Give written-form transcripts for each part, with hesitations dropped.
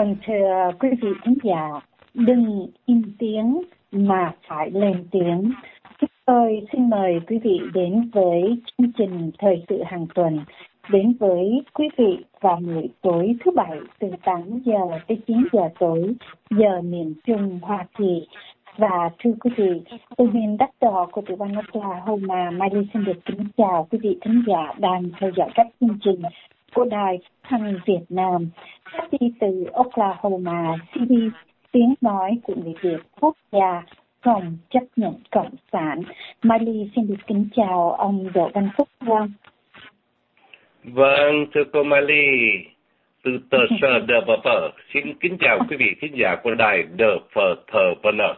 Vâng, thưa quý vị khán giả, đừng im tiếng mà phải lên tiếng. Chúng tôi xin mời quý vị đến với chương trình Thời sự hàng tuần, đến với quý vị vào buổi tối thứ Bảy từ 8 giờ tới 9 giờ tối, giờ miền Trung Hoa Kỳ. Và thưa quý vị, từ miền đất đỏ của tiểu bang Oklahoma, Mai Ly xin được kính chào quý vị khán giả đang theo dõi các chương trình của Đài Hằng Việt Nam. Phát đi từ Oklahoma City, tiếng nói của người Việt quốc gia không chấp nhận cộng sản. Mai Ly xin được kính chào ông Đỗ Văn Phúc. Vâng, thưa cô Mai Ly, từ tờ sở Đờ Phờ Phờ, xin kính chào quý vị khán giả của đài Đờ Phờ Thờ Vân Nờ.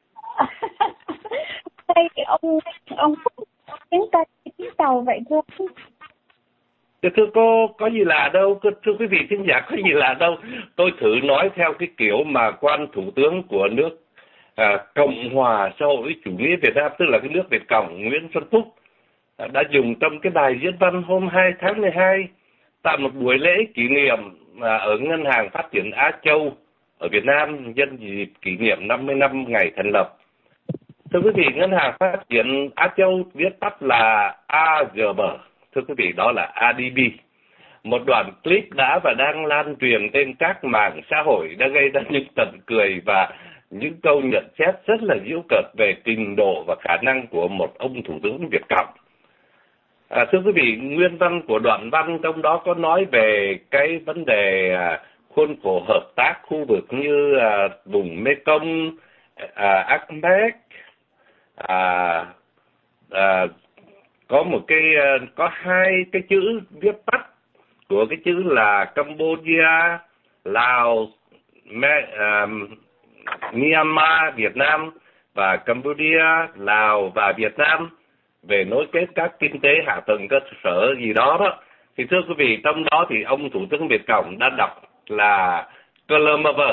Đây ông Phúc tiếng ta tiếng tàu vậy thưa. Thưa cô, có gì lạ đâu, thưa quý vị khán giả, có gì lạ đâu. Tôi thử nói theo cái kiểu mà quan thủ tướng của nước Cộng hòa xã hội chủ nghĩa Việt Nam, tức là cái nước Việt Cộng, Nguyễn Xuân Phúc, đã dùng trong cái bài diễn văn hôm 2 tháng 12 tại một buổi lễ kỷ niệm ở Ngân hàng Phát triển Á Châu ở Việt Nam nhân dịp kỷ niệm 50 năm ngày thành lập. Thưa quý vị, Ngân hàng Phát triển Á Châu viết tắt là AGB. Thưa quý vị, đó là ADB. Một đoạn clip đã và đang lan truyền trên các mạng xã hội đã gây ra những tận cười và những câu nhận xét rất là giễu cợt về trình độ và khả năng của một ông thủ tướng Việt Cộng. Thưa quý vị, nguyên văn của đoạn văn trong đó có nói về cái vấn đề khuôn khổ hợp tác khu vực như vùng Mekong, APEC, có hai cái chữ viết tắt của cái chữ là Cambodia, Lào, Myanmar, Việt Nam và Cambodia, Lào và Việt Nam về nối kết các kinh tế hạ tầng cơ sở gì đó đó. Thì thưa quý vị, trong đó thì ông Thủ tướng Việt Cộng đã đọc là Colomer.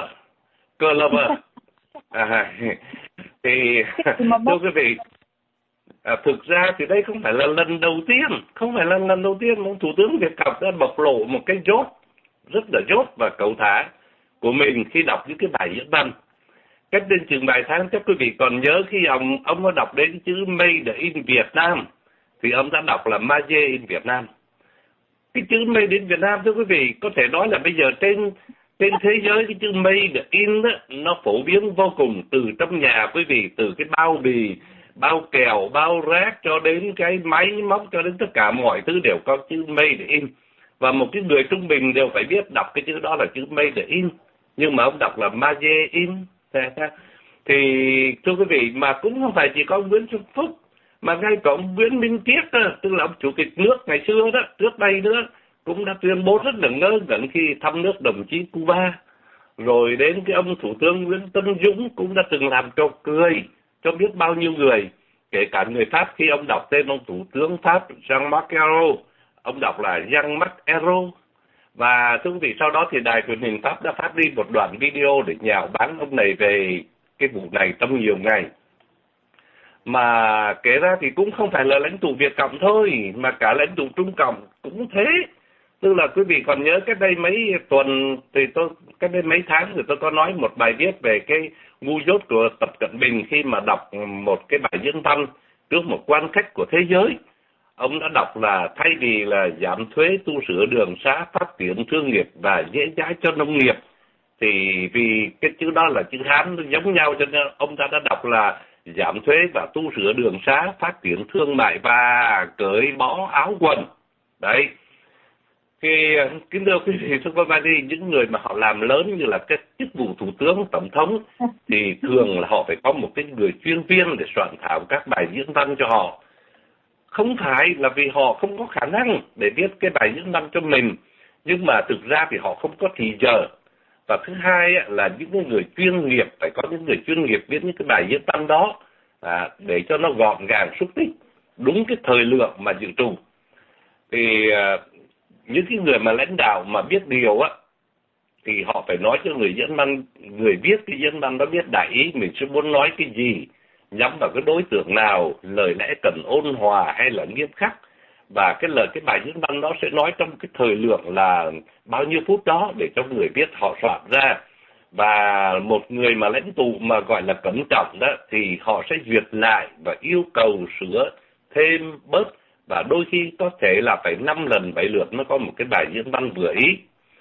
Thì thưa quý vị, thực ra thì đây không phải là lần đầu tiên ông Thủ tướng Việt Cộng đã bộc lộ một cái dốt rất là dốt và cẩu thả của mình khi đọc những cái bài diễn văn. Cách đến chừng vài tháng, chắc quý vị còn nhớ khi ông có đọc đến chữ Made in Việt Nam thì ông đã đọc là Made in Việt Nam. Cái chữ Made in Việt Nam, thưa quý vị, có thể nói là bây giờ trên thế giới cái chữ Made in đó, nó phổ biến vô cùng, từ trong nhà quý vị, từ cái bao bì, bao kẹo, bao rác cho đến cái máy móc, cho đến tất cả mọi thứ đều có chữ Made in. Và một cái người trung bình đều phải biết đọc cái chữ đó là chữ Made in, nhưng mà ông đọc là Made in. Thì thưa quý vị, mà cũng không phải chỉ có Nguyễn Xuân Phúc, mà ngay cả ông Nguyễn Minh Triết đó, tức là ông chủ tịch nước ngày xưa đó, trước đây nữa, cũng đã tuyên bố rất là ngớ ngẩn khi thăm nước đồng chí Cuba. Rồi đến cái ông thủ tướng Nguyễn Tân Dũng cũng đã từng làm trò cười cho biết bao nhiêu người, kể cả người Pháp. Khi ông đọc tên ông thủ tướng Pháp Jean-Marc Ayrault, ông đọc là Jean-Marc Ayrault. Và thưa quý vị, sau đó thì đài truyền hình Pháp đã phát đi một đoạn video để nhạo báng ông này về cái vụ này trong nhiều ngày. Mà kể ra thì cũng không phải là lãnh tụ Việt Cộng thôi, mà cả lãnh tụ Trung Cộng cũng thế. Tức là quý vị còn nhớ cách đây mấy tuần, cách đây mấy tháng thì tôi có nói một bài viết về cái ngu dốt của Tập Cận Bình khi mà đọc một cái bài diễn văn trước một quan khách của thế giới. Ông đã đọc là thay vì là giảm thuế, tu sửa đường xá, phát triển thương nghiệp và dễ dãi cho nông nghiệp, thì vì cái chữ đó là chữ Hán giống nhau cho nên ông ta đã đọc là giảm thuế và tu sửa đường xá, phát triển thương mại và cởi bỏ áo quần. Đấy. Thì kính thưa quý vị, thưa cô Mai, những người mà họ làm lớn như là cái chức vụ thủ tướng, tổng thống thì thường là họ phải có một cái người chuyên viên để soạn thảo các bài diễn văn cho họ. Không phải là vì họ không có khả năng để viết cái bài diễn văn cho mình, nhưng mà thực ra thì họ không có thì giờ. Và thứ hai là những người chuyên nghiệp, phải có những người chuyên nghiệp viết những cái bài diễn văn đó để cho nó gọn gàng, xúc tích, đúng cái thời lượng mà dự trù. Thì những cái người mà lãnh đạo mà biết điều thì họ phải nói cho người diễn văn, người viết cái diễn văn đó biết đại ý mình sẽ muốn nói cái gì, nhắm vào cái đối tượng nào, lời lẽ cần ôn hòa hay là nghiêm khắc. và cái bài diễn văn đó sẽ nói trong cái thời lượng là bao nhiêu phút đó để cho người viết họ soạn ra. Và một người mà lãnh tụ mà gọi là cẩn trọng đó thì họ sẽ duyệt lại và yêu cầu sửa thêm bớt, và đôi khi có thể là phải 5 lần 7 lượt mới có một cái bài diễn văn vừa ý.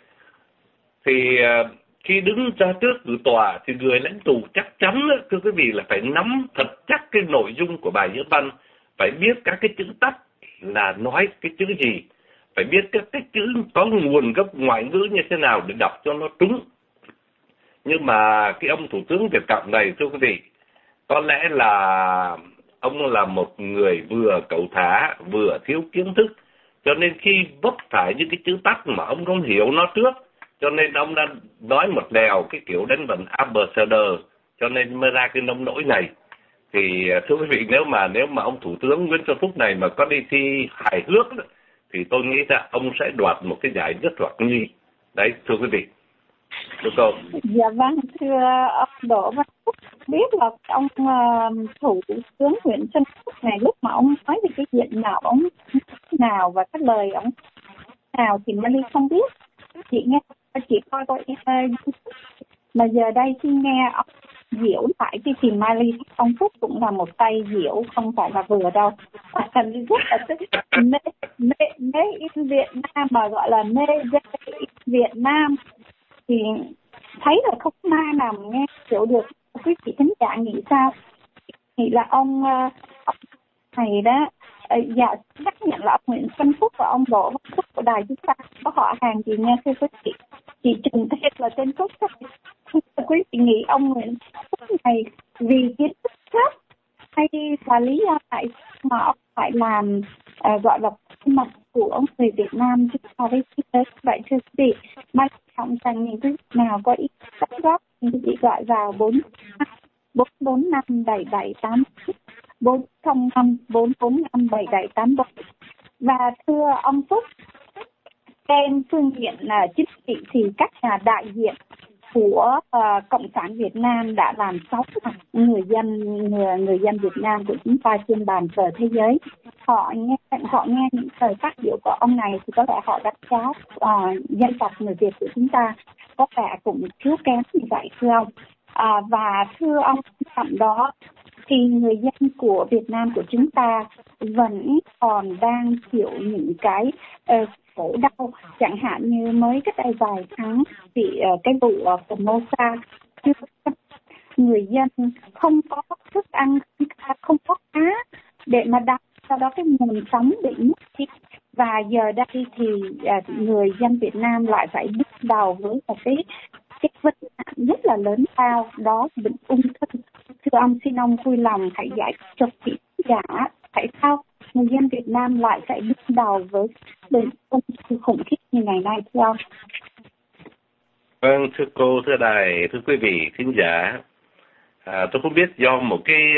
Thì khi đứng ra trước cử tòa thì người lãnh tụ chắc chắn, thưa quý vị, là phải nắm thật chắc cái nội dung của bài diễn văn, phải biết các cái chữ tắt là nói cái chữ gì, phải biết các cái chữ có nguồn gốc ngoại ngữ như thế nào để đọc cho nó trúng. Nhưng mà cái ông Thủ tướng Việt Cộng này, thưa quý vị, có lẽ là ông là một người vừa cẩu thả, vừa thiếu kiến thức, cho nên khi vấp phải những cái chữ tắt mà ông không hiểu nó trước, cho nên ông đã nói một lèo cái kiểu đánh vần ambassador, cho nên mới ra cái nông nỗi này. Thì thưa quý vị, nếu mà ông Thủ tướng Nguyễn Xuân Phúc này mà có đi thi hài hước thì tôi nghĩ là ông sẽ đoạt một cái giải nhất hoặc nhì. Đấy, thưa quý vị. Thưa cô. Dạ vâng, thưa ông Đỗ Văn Phúc, biết là ông Thủ tướng Nguyễn Xuân Phúc này lúc mà ông nói về cái chuyện nào ông nào và cái lời ông nào thì Mai Ly không biết. Chị nghe, chị coi mà giờ đây khi nghe ông diễu lại thì Mai Ly ông Phúc cũng là một tay diễu, không phải là vừa đâu. Thành rất là mê in Việt Nam, mà gọi là mê Việt Nam thì thấy là không ai nào nghe hiểu được. Quý vị khán giả nghĩ sao? Nghĩ là ông này đó, dạ xác nhận là ông Nguyễn Xuân Phúc và ông Đỗ Văn Phúc của đài chúng ta có họ hàng gì nghe thưa quý vị? Chị Trần Thế là tên Phúc. Quý vị nghĩ ông Nguyễn Phúc này vì kiến thức thấp hay là lý do tại mà ông phải làm gọi là mặt của ông người Việt Nam chúng ta với thế giới? Vậy thưa quý vị, mai trọng rằng những quý vị nào có ý đóng góp thì quý vị gọi vào 4457788 405 445 7784. Và thưa ông Phúc, trên phương diện chính trị thì các nhà đại diện của Cộng sản Việt Nam đã làm xấu mặt người dân Việt Nam của chúng ta trên bàn cờ thế giới. Họ nghe những lời phát biểu của ông này thì có lẽ họ đánh giá dân tộc người Việt của chúng ta có vẻ cũng thiếu kém như vậy, thưa ông. Và thưa ông, trong đó thì người dân của Việt Nam của chúng ta vẫn còn đang chịu những cái khổ đau, chẳng hạn như mới cách đây vài tháng thì cái vụ Formosa, người dân không có thức ăn, không có cá để mà đặt, sau đó cái nguồn sống bị mất đi. Và giờ đây thì người dân Việt Nam lại phải bắt đầu với một cái vấn nạn rất là lớn lao, đó là bệnh ung thư. Thưa ông, xin ông vui lòng hãy giải thích cho quý giả tại sao người dân Việt Nam lại phải bắt đầu với bệnh ung thư khủng khiếp như ngày nay, thưa ông? Vâng, thưa cô, thưa đài, thưa quý vị khán giả, tôi không biết do một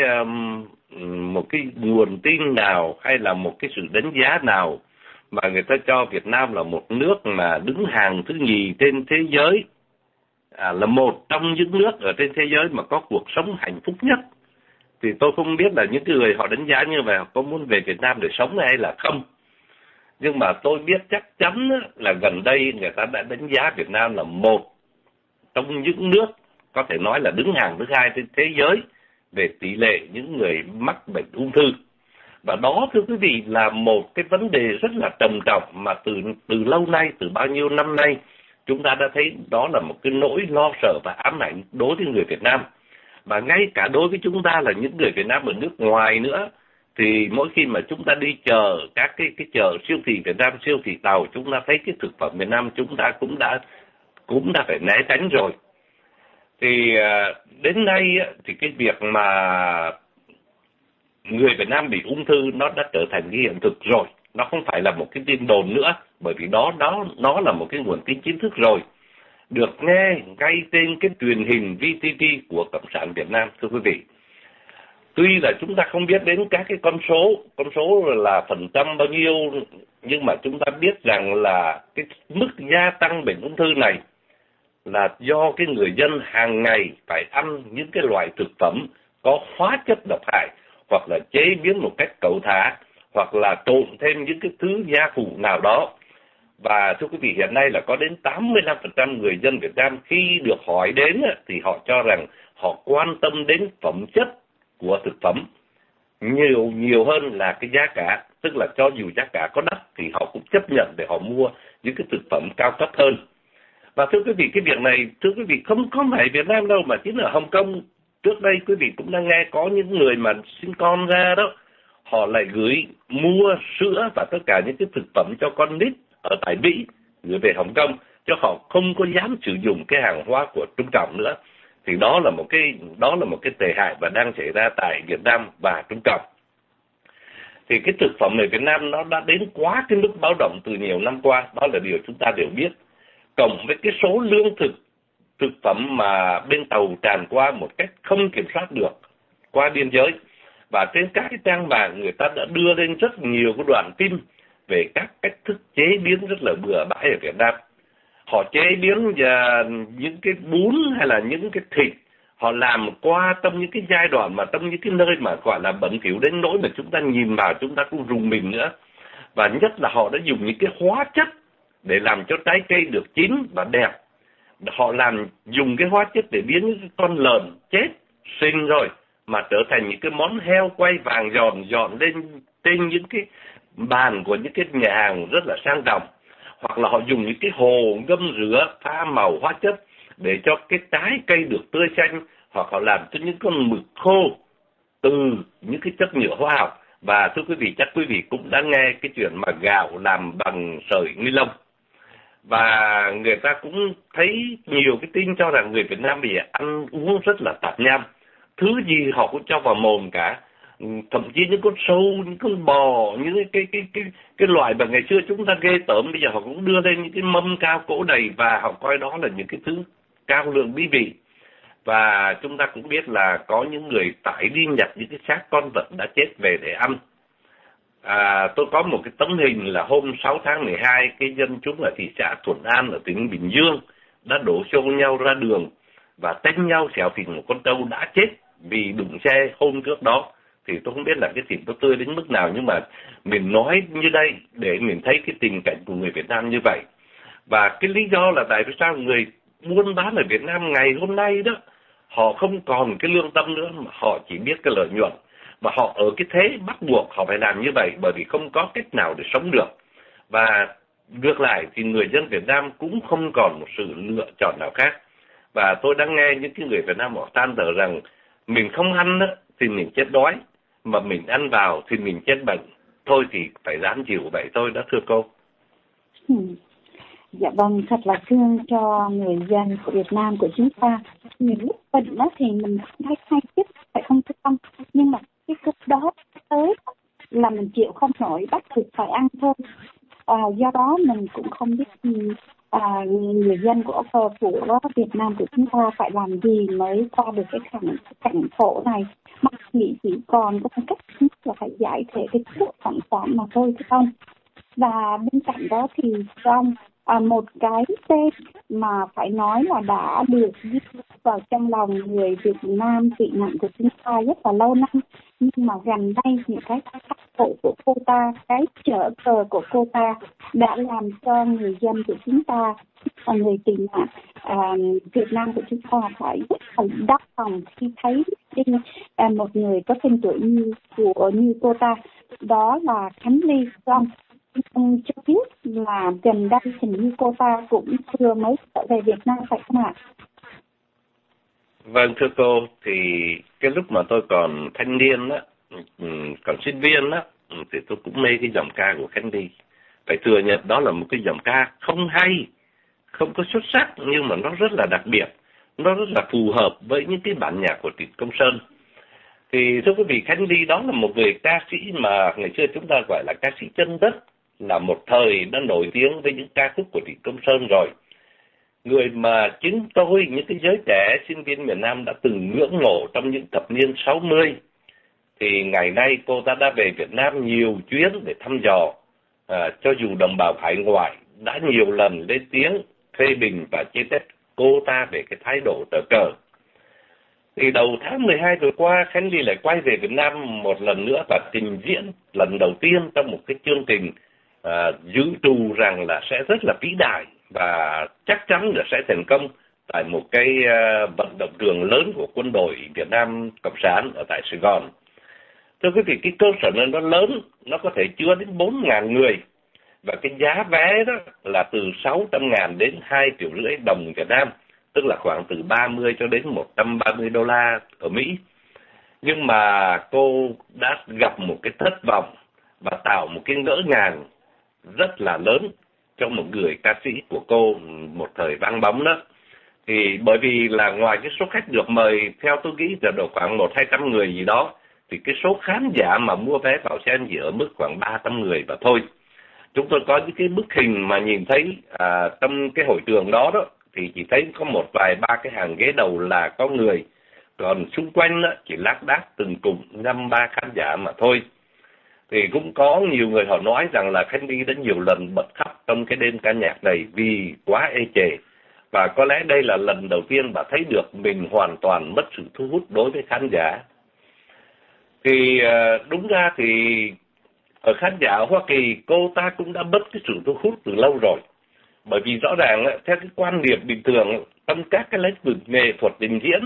cái nguồn tin nào hay là một cái sự đánh giá nào mà người ta cho Việt Nam là một nước mà đứng hàng thứ nhì trên thế giới, là một trong những nước ở trên thế giới mà có cuộc sống hạnh phúc nhất. Thì tôi không biết là những người họ đánh giá như vậy họ có muốn về Việt Nam để sống hay là không. Nhưng mà tôi biết chắc chắn là gần đây người ta đã đánh giá Việt Nam là một trong những nước có thể nói là đứng hàng thứ hai trên thế giới về tỷ lệ những người mắc bệnh ung thư. Và đó, thưa quý vị, là một cái vấn đề rất là trầm trọng mà từ lâu nay, từ bao nhiêu năm nay, chúng ta đã thấy đó là một cái nỗi lo sợ và ám ảnh đối với người Việt Nam. Và ngay cả đối với chúng ta là những người Việt Nam ở nước ngoài nữa, thì mỗi khi mà chúng ta đi chờ các cái chợ siêu thị Việt Nam, siêu thị Tàu, chúng ta thấy cái thực phẩm Việt Nam chúng ta cũng đã phải né tránh rồi. Thì đến nay thì cái việc mà người Việt Nam bị ung thư nó đã trở thành cái hiện thực rồi, nó không phải là một cái tin đồn nữa, bởi vì nó là một cái nguồn tin chính thức rồi, được nghe ngay trên cái truyền hình VTV của Cộng sản Việt Nam, thưa quý vị. Tuy là chúng ta không biết đến các cái con số là phần trăm bao nhiêu, nhưng mà chúng ta biết rằng là cái mức gia tăng bệnh ung thư này là do cái người dân hàng ngày phải ăn những cái loại thực phẩm có hóa chất độc hại, hoặc là chế biến một cách cẩu thả, hoặc là trộn thêm những cái thứ gia phụ nào đó. Và thưa quý vị, hiện nay là có đến 85% người dân Việt Nam khi được hỏi đến thì họ cho rằng họ quan tâm đến phẩm chất của thực phẩm nhiều hơn là cái giá cả. Tức là cho dù giá cả có đắt thì họ cũng chấp nhận để họ mua những cái thực phẩm cao cấp hơn. Và thưa quý vị, cái việc này, thưa quý vị, không phải Việt Nam đâu, mà chính ở Hồng Kông. Trước đây quý vị cũng đang nghe có những người mà sinh con ra đó, họ lại gửi mua sữa và tất cả những cái thực phẩm cho con nít ở tại Mỹ gửi về Hồng Kông, cho họ không có dám sử dụng cái hàng hóa của Trung Cộng nữa. Thì đó là một cái tệ hại và đang xảy ra tại Việt Nam và Trung Cộng. Thì cái thực phẩm ở Việt Nam nó đã đến quá cái mức báo động từ nhiều năm qua, đó là điều chúng ta đều biết. Cộng với cái số lương thực phẩm mà bên tàu tràn qua một cách không kiểm soát được qua biên giới, và trên các cái trang mạng người ta đã đưa lên rất nhiều cái đoạn phim về các cách thức chế biến rất là bừa bãi ở Việt Nam. Họ chế biến những cái bún hay là những cái thịt, họ làm qua trong những cái giai đoạn mà trong những cái nơi mà gọi là bẩn thỉu đến nỗi mà chúng ta nhìn vào chúng ta cũng rùng mình nữa. Và nhất là họ đã dùng những cái hóa chất để làm cho trái cây được chín và đẹp. Họ dùng cái hóa chất để biến những con lợn chết sinh rồi mà trở thành những cái món heo quay vàng dọn lên trên những cái bàn của những cái nhà hàng rất là sang trọng. Hoặc là họ dùng những cái hồ ngâm rửa pha màu hóa chất để cho cái trái cây được tươi xanh, hoặc họ làm cho những con mực khô từ những cái chất nhựa hóa học. Và thưa quý vị, chắc quý vị cũng đã nghe cái chuyện mà gạo làm bằng sợi ni lông. Và người ta cũng thấy nhiều cái tin cho rằng người Việt Nam bây giờ ăn uống rất là tạp nham, thứ gì họ cũng cho vào mồm cả. Thậm chí những con sâu, những con bò, những cái loại mà ngày xưa chúng ta ghê tởm, bây giờ họ cũng đưa lên những cái mâm cao cỗ đầy và họ coi đó là những cái thứ cao lượng mỹ vị. Và chúng ta cũng biết là có những người phải đi nhặt những cái xác con vật đã chết về để ăn. Tôi có một cái tấm hình là hôm 6 tháng 12, cái dân chúng ở thị xã Thuận An ở tỉnh Bình Dương đã đổ xô nhau ra đường và đánh nhau xẻo thịt một con trâu đã chết vì đụng xe hôm trước đó. Thì tôi không biết là cái thịt nó tươi đến mức nào, nhưng mà mình nói như đây để mình thấy cái tình cảnh của người Việt Nam như vậy. Và cái lý do là tại sao người buôn bán ở Việt Nam ngày hôm nay đó, họ không còn cái lương tâm nữa, mà họ chỉ biết cái lợi nhuận. Mà họ ở cái thế bắt buộc họ phải làm như vậy bởi vì không có cách nào để sống được. Và ngược lại thì người dân Việt Nam cũng không còn một sự lựa chọn nào khác. Và tôi đã nghe những cái người Việt Nam họ than thở rằng mình không ăn đó, thì mình chết đói, mà mình ăn vào thì mình chết bệnh. Thôi thì phải dám chịu vậy thôi đó, thưa cô. Dạ vâng, thật là thương cho người dân của Việt Nam của chúng ta. Nhiều lúc bệnh đó thì mình thấy hay chết, phải không thưa ông? Nhưng mà cái cục đó tới là mình chịu không nổi, bắt buộc phải ăn thôi. Do đó mình cũng không biết người dân của Việt Nam của chúng ta phải làm gì mới qua được cái cảnh khổ này. Mặc nghĩ chỉ còn có một cách là phải giải thể cái thuốc phản sản mà thôi thưa ông. Và bên cạnh đó thì trong một cái tên mà phải nói là đã được ghi vào trong lòng người Việt Nam tị nạn của chúng ta rất là lâu năm, nhưng mà gần đây những cái tác vụ của cô ta, cái trở cờ của cô ta đã làm cho người dân của chúng ta, người tị nạn Việt Nam của chúng ta phải rất là đau lòng khi thấy một người có tên tuổi như cô ta, đó là Khánh Ly. Ông cho biết là gần đây hình như cô ta cũng vừa mới trở về Việt Nam phải không ạ? Vâng thưa cô, thì cái lúc mà tôi còn thanh niên á, còn sinh viên á, thì tôi cũng mê cái giọng ca của Khánh Ly. Phải thừa nhận đó là một cái giọng ca không hay, không có xuất sắc, nhưng mà nó rất là đặc biệt, nó rất là phù hợp với những cái bản nhạc của Trịnh Công Sơn. Thì thưa quý vị, Khánh Ly đó là một người ca sĩ mà ngày xưa chúng ta gọi là ca sĩ chân đất, là một thời đã nổi tiếng với những ca khúc của Trịnh Công Sơn rồi. Người mà chính tôi, những cái giới trẻ sinh viên miền Nam đã từng ngưỡng mộ trong những thập niên 60. Thì ngày nay cô ta đã về Việt Nam nhiều chuyến để thăm dò, cho dù đồng bào hải ngoại đã nhiều lần lên tiếng phê bình và chê trách cô ta về cái thái độ tờ cờ. Thì đầu tháng 12 vừa qua, Khánh Ly lại quay về Việt Nam một lần nữa và trình diễn lần đầu tiên trong một cái chương trình dự trù rằng là sẽ rất là vĩ đại và chắc chắn là sẽ thành công tại một cái vận động trường lớn của quân đội Việt Nam Cộng sản ở tại Sài Gòn. Thưa quý vị, cái cơ sở này nó lớn, nó có thể chứa đến 4.000 người và cái giá vé đó là từ 600.000 đến 2,5 triệu đồng Việt Nam, tức là khoảng từ 30 cho đến 130 đô la ở Mỹ. Nhưng mà cô đã gặp một cái thất vọng và tạo một cái ngỡ ngàng rất là lớn trong một người ca sĩ của cô một thời vang bóng đó. Thì bởi vì là ngoài cái số khách được mời theo tôi nghĩ là độ khoảng 100-200 người gì đó, thì cái số khán giả mà mua vé vào xem chỉ ở mức khoảng 300 người và thôi. Chúng tôi có những cái bức hình mà nhìn thấy trong cái hội trường đó thì chỉ thấy có một vài ba cái hàng ghế đầu là có người, còn xung quanh đó chỉ lác đác từng cùng 5-3 khán giả mà thôi. Thì cũng có nhiều người họ nói rằng là Khánh Ly đã nhiều lần bật khóc trong cái đêm ca nhạc này vì quá ê chề. Và có lẽ đây là lần đầu tiên bà thấy được mình hoàn toàn mất sự thu hút đối với khán giả. Thì đúng ra thì ở khán giả ở Hoa Kỳ, cô ta cũng đã mất cái sự thu hút từ lâu rồi. Bởi vì rõ ràng theo cái quan điểm bình thường trong các cái lĩnh vực nghệ thuật trình diễn,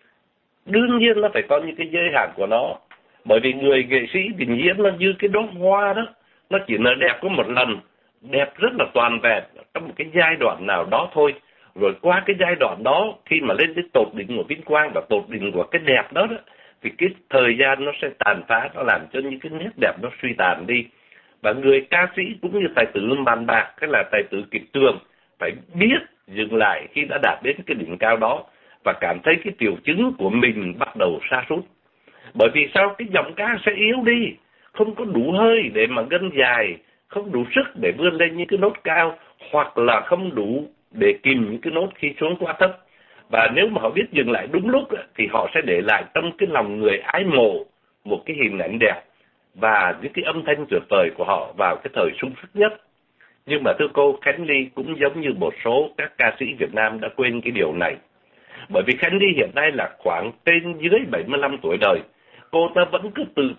đương nhiên nó phải có những cái giới hạn của nó. Bởi vì người nghệ sĩ trình diễn nó như cái đóa hoa đó, nó chỉ nở đẹp có một lần, đẹp rất là toàn vẹn trong một cái giai đoạn nào đó thôi. Rồi qua cái giai đoạn đó, khi mà lên đến tột đỉnh của vinh quang và tột đỉnh của cái đẹp đó, thì cái thời gian nó sẽ tàn phá, nó làm cho những cái nét đẹp nó suy tàn đi. Và người ca sĩ cũng như tài tử bàn bạc, hay là tài tử kịch tường, phải biết dừng lại khi đã đạt đến cái đỉnh cao đó và cảm thấy cái triệu chứng của mình bắt đầu sa sút. Bởi vì sao? Cái giọng ca sẽ yếu đi, không có đủ hơi để mà gân dài, không đủ sức để vươn lên những cái nốt cao, hoặc là không đủ để kìm những cái nốt khi xuống quá thấp. Và nếu mà họ biết dừng lại đúng lúc thì họ sẽ để lại trong cái lòng người ái mộ một cái hình ảnh đẹp và những cái âm thanh tuyệt vời của họ vào cái thời sung sức nhất. Nhưng mà thưa cô, Khánh Ly cũng giống như một số các ca sĩ Việt Nam đã quên cái điều này. Bởi vì Khánh Ly hiện nay là khoảng trên dưới 75 tuổi đời. Cô ta vẫn cứ tự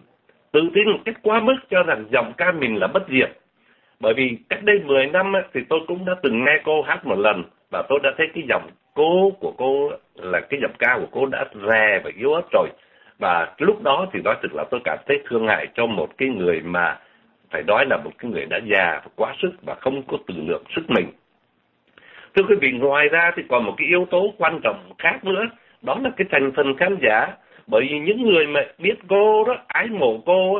tin một cách quá mức cho rằng giọng ca mình là bất diệt. Bởi vì cách đây 10 năm thì tôi cũng đã từng nghe cô hát một lần và tôi đã thấy cái giọng của cô là cái giọng ca của cô đã rè và yếu ớt rồi. Và lúc đó thì nói thực là tôi cảm thấy thương hại cho một cái người mà phải nói là một cái người đã già và quá sức và không có tự lượng sức mình. Thưa quý vị, ngoài ra thì còn một cái yếu tố quan trọng khác nữa, đó là cái thành phần khán giả. Bởi vì những người mà biết cô đó, ái mộ cô,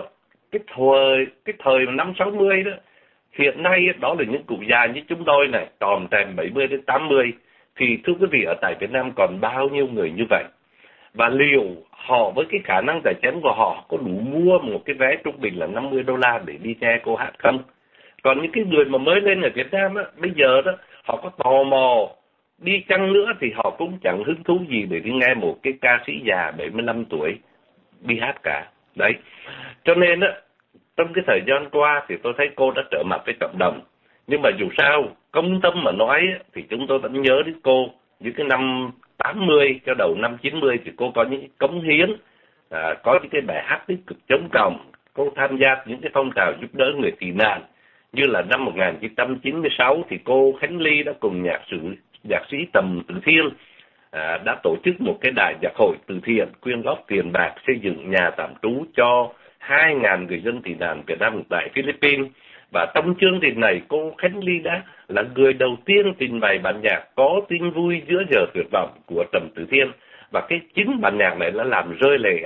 cái thời năm 60 đó, hiện nay đó là những cụ già như chúng tôi này, tròn trèm 70 đến 80. Thì thưa quý vị, ở tại Việt Nam còn bao nhiêu người như vậy? Và liệu họ với cái khả năng tài chính của họ có đủ mua một cái vé trung bình là 50 đô la để đi nghe cô hát không? Còn những cái người mà mới lên ở Việt Nam bây giờ đó, họ có tò mò đi chăng nữa thì họ cũng chẳng hứng thú gì để đi nghe một cái ca sĩ già 75 tuổi đi hát cả. Đấy. Cho nên trong cái thời gian qua thì tôi thấy cô đã trở mặt với cộng đồng. Nhưng mà dù sao, công tâm mà nói thì chúng tôi vẫn nhớ đến cô. Những cái năm 80 cho đầu năm 90 thì cô có những cống hiến, có những cái bài hát tích cực chống cộng. Cô tham gia những cái phong trào giúp đỡ người tị nạn. Như là năm 1996 thì cô Khánh Ly đã cùng nhạc sĩ Tầm Tử Thiên đã tổ chức một cái đại nhạc hội từ thiện quyên góp tiền bạc xây dựng nhà tạm trú cho 2.000 người dân tị nạn Việt Nam tại Philippines. Và trong chương trình này, cô Khánh Ly đã là người đầu tiên trình bày bản nhạc Có Tin Vui Giữa Giờ Tuyệt Vọng của Tầm Tử Thiên. Và cái chính bản nhạc này đã làm rơi lệ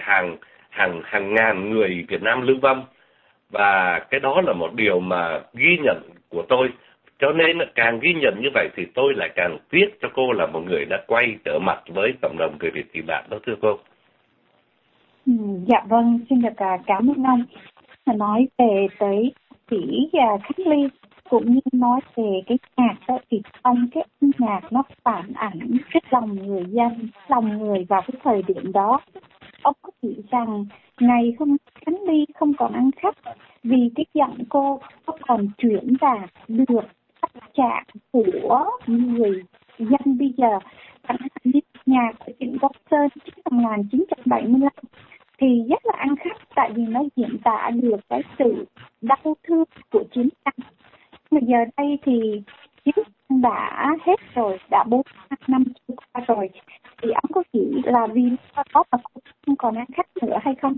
hàng ngàn người Việt Nam lưu vong. Và cái đó là một điều mà ghi nhận của tôi. Cho nên càng ghi nhận như vậy thì tôi lại càng tiếc cho cô là một người đã quay trở mặt với cộng đồng người Việt tị nạn đó, thưa cô. Dạ vâng, xin được cảm ơn ông. Nói về tới sĩ Khánh Ly cũng như nói về cái nhạc đó, thì trong cái âm nhạc nó phản ảnh cái lòng người dân, lòng người vào cái thời điểm đó. Ông có nghĩ rằng ngày hôm Khánh Ly không còn ăn khách vì cái giọng cô có còn chuyển đạt được tâm trạng của người dân bây giờ, chẳng hạn như nhạc của Trịnh Công Sơn trước năm 1975 thì rất là ăn khách, tại vì nó diễn tả được cái sự đau thương của chiến tranh. Mà giờ đây thì chiến tranh đã hết rồi, đã 4 năm trôi qua rồi, thì ông có nghĩ là vì nó có mà không còn ăn khách nữa hay không?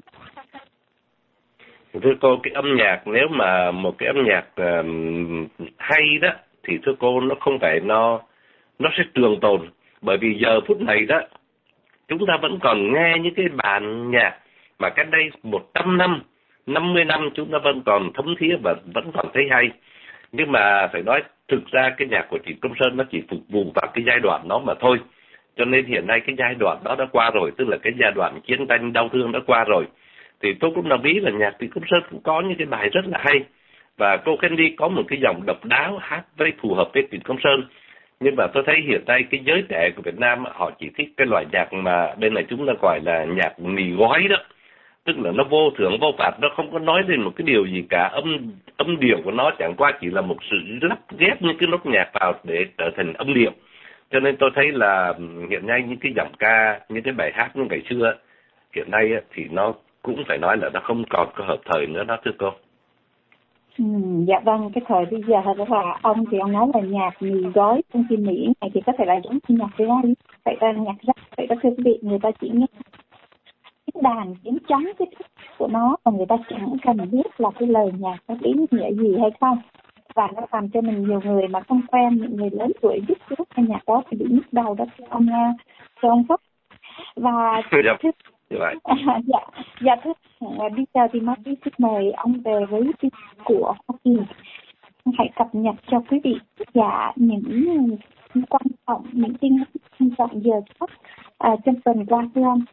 Thưa cô, cái âm nhạc, nếu mà một cái âm nhạc hay đó thì thưa cô, nó không phải nó sẽ trường tồn. Bởi vì giờ phút này đó, chúng ta vẫn còn nghe những cái bản nhạc mà cách đây 100 năm, 50 năm chúng ta vẫn còn thấm thía và vẫn còn thấy hay. Nhưng mà phải nói thực ra cái nhạc của Trịnh Công Sơn nó chỉ phục vụ vào cái giai đoạn đó mà thôi. Cho nên hiện nay cái giai đoạn đó đã qua rồi, tức là cái giai đoạn chiến tranh đau thương đã qua rồi. Thì tôi cũng đồng ý là nhạc Trịnh Công Sơn cũng có những cái bài rất là hay. Và cô Candy có một cái giọng độc đáo hát với phù hợp với Trịnh Công Sơn. Nhưng mà tôi thấy hiện nay cái giới trẻ của Việt Nam họ chỉ thích cái loại nhạc mà bên này chúng ta gọi là nhạc mì gói đó. Tức là nó vô thưởng vô phạt, nó không có nói lên một cái điều gì cả, âm điệu của nó chẳng qua chỉ là một sự lắp ghép những cái nốt nhạc vào để trở thành âm điệu. Cho nên tôi thấy là hiện nay những cái giọng ca, những cái bài hát như ngày xưa hiện nay thì nó cũng phải nói là nó không còn có hợp thời nữa đó thưa cô. Dạ vâng, cái thời bây giờ đó là ông thì ông nói là nhạc mì gói trong phim Mỹ này thì có thể là giống như nhạc rap, vậy là nhạc rap, vậy đó thưa quý vị, người ta chỉ nghe cái đàn tiếng trống cái thức của nó, và người ta chẳng cần biết là cái lời nhạc có ý nghĩa gì hay không, và nó làm cho mình nhiều người mà không quen, những người lớn tuổi biết cái nhạc đó thì bị nhức đầu đó thưa ông Phúc. Và dạ thưa, bây giờ thì Marty xin mời ông về với tin của Hoa Kỳ. Hãy cập nhật cho quý vị và những quan trọng, những tin quan trọng giờ khắc trong tuần qua thưa ông.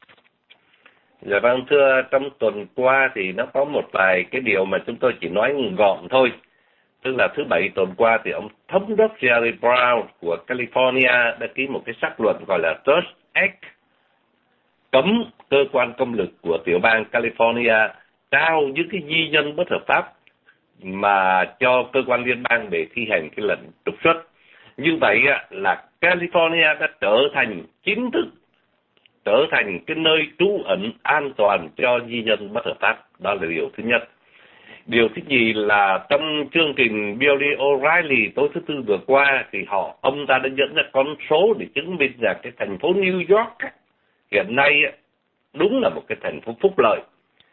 Dạ vâng, thưa, trong tuần qua thì nó có một vài cái điều mà chúng tôi chỉ nói gọn thôi. Tức là thứ Bảy tuần qua thì ông thống đốc Jerry Brown của California đã ký một cái sắc luật gọi là Trust Act, cấm cơ quan công lực của tiểu bang California trao những cái di dân bất hợp pháp mà cho cơ quan liên bang để thi hành cái lệnh trục xuất. Như vậy là California đã trở thành chính thức trở thành cái nơi trú ẩn an toàn cho di dân bất hợp pháp. Đó là điều thứ nhất. Điều thứ nhì là trong chương trình Billy O'Reilly tối thứ Tư vừa qua thì ông ta đã dẫn ra con số để chứng minh rằng cái thành phố New York hiện nay đúng là một cái thành phố phúc lợi.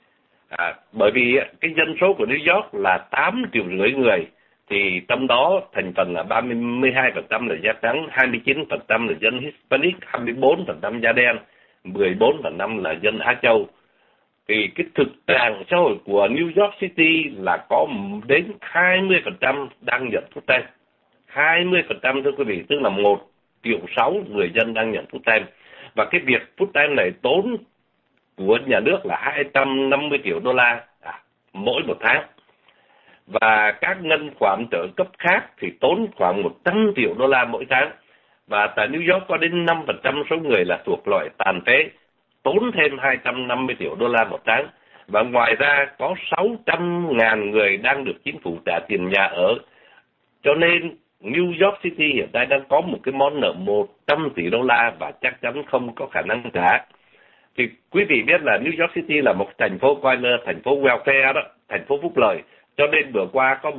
Bởi vì cái dân số của New York là 8,5 triệu người, thì trong đó thành phần là 32% là da trắng, 29% là dân Hispanic, 24% da đen, 14% là dân Á Châu. Thì cái thực trạng xã hội của New York City là có đến 20% đang nhận thuốc tây. 20% thưa quý vị, tức là 1,6 triệu người dân đang nhận thuốc tây. Và cái việc thuốc tây này tốn của nhà nước là 250 triệu đô la mỗi một tháng. Và các ngân khoản trợ cấp khác thì tốn khoảng 100 triệu đô la mỗi tháng. Và tại New York có đến 5% số người là thuộc loại tàn phế, tốn thêm 250 triệu đô la một tháng. Và ngoài ra có 600.000 người đang được chính phủ trả tiền nhà ở. Cho nên New York City hiện tại đang có một cái món nợ 100 tỷ đô la và chắc chắn không có khả năng trả. Thì quý vị biết là New York City là một thành phố coi là thành phố welfare đó, thành phố phúc lợi. Cho nên vừa qua có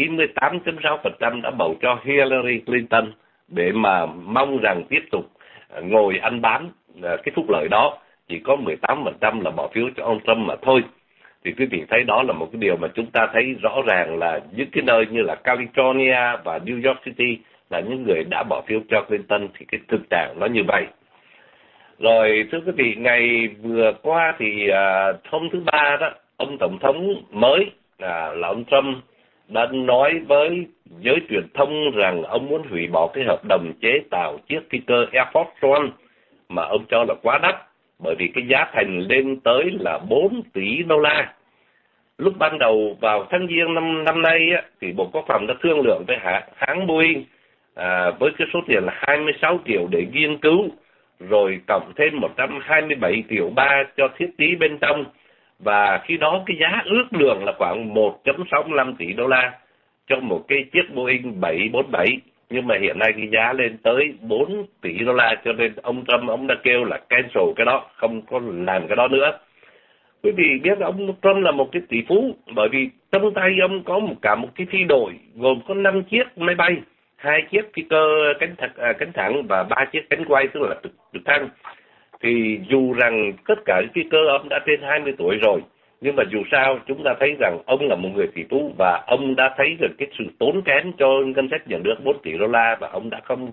78.6% đã bầu cho Hillary Clinton để mà mong rằng tiếp tục ngồi ăn bám cái phúc lợi đó. Chỉ có 18% là bỏ phiếu cho ông Trump mà thôi. Thì quý vị thấy đó là một cái điều mà chúng ta thấy rõ ràng là những cái nơi như là California và New York City là những người đã bỏ phiếu cho Clinton, thì cái thực trạng nó như vậy. Rồi thưa quý vị, ngày vừa qua thì hôm thứ Ba đó, ông Tổng thống mới là ông Trump đã nói với giới truyền thông rằng ông muốn hủy bỏ cái hợp đồng chế tạo chiếc phi cơ Air Force One mà ông cho là quá đắt, bởi vì cái giá thành lên tới là 4 tỷ đô la. Lúc ban đầu vào tháng Giêng năm nay thì Bộ Quốc phòng đã thương lượng với hãng Boeing với cái số tiền là 26 triệu để nghiên cứu, rồi cộng thêm 127,3 triệu cho thiết kế bên trong. Và khi đó cái giá ước lượng là khoảng 1,65 tỷ đô la cho một cái chiếc Boeing 747. nhưng mà hiện nay cái giá lên tới 4 tỷ đô la, cho nên ông Trump ông đã kêu là cancel cái đó, không có làm cái đó nữa. Quý vị biết ông Trump là một cái tỷ phú, bởi vì trong tay ông có cả một cái phi đội gồm có 5 chiếc máy bay, 2 chiếc phi cơ cánh thẳng và 3 chiếc cánh quay, tức là trực thăng. Thì dù rằng tất cả những phi cơ ông đã trên 20 tuổi rồi, nhưng mà dù sao chúng ta thấy rằng ông là một người tỷ phú và ông đã thấy được cái sự tốn kém cho ngân sách nhà nước 4 tỷ đô la, và ông đã không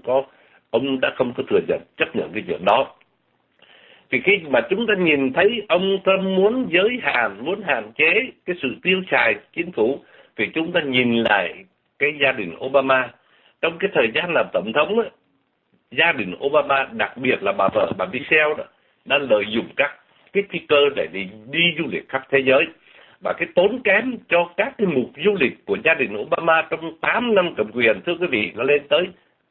có thừa nhận chấp nhận cái chuyện đó. Thì khi mà chúng ta nhìn thấy ông Trump muốn muốn hạn chế cái sự tiêu xài chính phủ, thì chúng ta nhìn lại cái gia đình Obama. Trong cái thời gian làm tổng thống ấy, gia đình Obama, đặc biệt là bà vợ, bà Michelle đó, đã lợi dụng các cái phi cơ để đi du lịch khắp thế giới. Và cái tốn kém cho các cái mục du lịch của gia đình Obama trong 8 năm cầm quyền, thưa quý vị, nó lên tới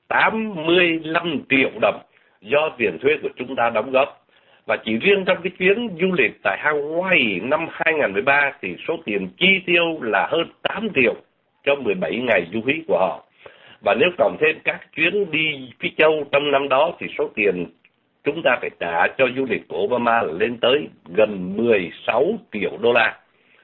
85 triệu đồng do tiền thuế của chúng ta đóng góp. Và chỉ riêng trong cái chuyến du lịch tại Hawaii năm 2013 thì số tiền chi tiêu là hơn 8 triệu cho 17 ngày du hí của họ. Và nếu cộng thêm các chuyến đi Phi Châu trong năm đó thì số tiền chúng ta phải trả cho du lịch của Obama là lên tới gần 16 triệu đô la.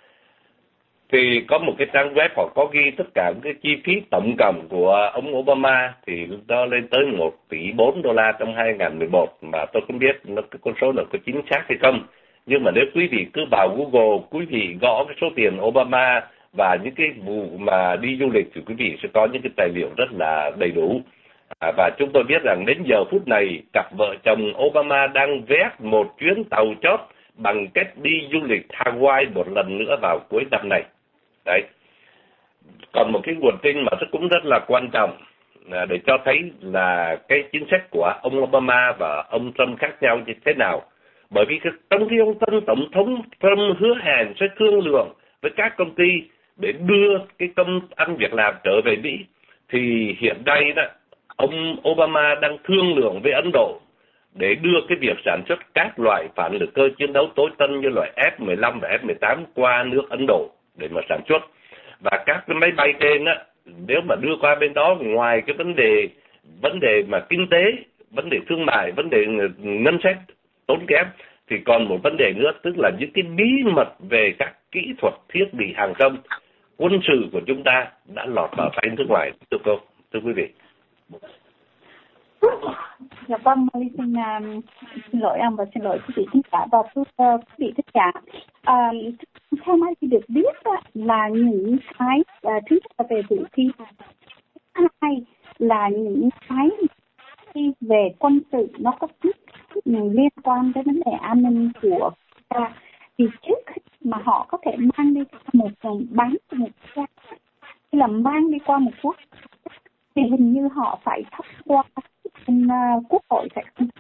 Thì có một cái trang web họ có ghi tất cả cái chi phí tổng cộng của ông Obama thì nó lên tới 1 tỷ 4 đô la trong 2011, mà tôi không biết cái con số này có chính xác hay không. Nhưng mà nếu quý vị cứ vào Google, quý vị gõ cái số tiền Obama và những cái vụ mà đi du lịch thì quý vị sẽ có những cái tài liệu rất là đầy đủ. Và chúng tôi biết rằng đến giờ phút này, cặp vợ chồng Obama đang vét một chuyến tàu chót bằng cách đi du lịch Hawaii một lần nữa vào cuối năm này. Đấy. Còn một cái nguồn tin mà cũng rất là quan trọng để cho thấy là cái chính sách của ông Obama và ông Trump khác nhau như thế nào. Bởi vì trong khi ông Tổng thống Trump hứa hẹn sẽ thương lượng với các công ty để đưa cái công ăn việc làm trở về Mỹ, thì hiện nay đó, ông Obama đang thương lượng với Ấn Độ để đưa cái việc sản xuất các loại phản lực cơ chiến đấu tối tân như loại F-15 và F-18 qua nước Ấn Độ để mà sản xuất. Và các cái máy bay trên á, nếu mà đưa qua bên đó, ngoài cái vấn đề mà kinh tế, vấn đề thương mại, vấn đề ngân sách tốn kém, thì còn một vấn đề nữa, tức là những cái bí mật về các kỹ thuật thiết bị hàng không quân sự của chúng ta đã lọt vào tay nước ngoài, thưa quý vị. Dạ vâng, xin lỗi ông và xin lỗi quý vị khán giả và quý vị khán giả. Theo Mai thì được biết là những cái thứ nhất là về vũ khí, hai là những cái về quân sự nó có liên quan tới vấn đề an ninh của ta. Thì trước khi mà họ có thể mang đi một bán một quốc hay là mang đi qua một quốc thì hình như họ phải thông qua quốc hội phải không?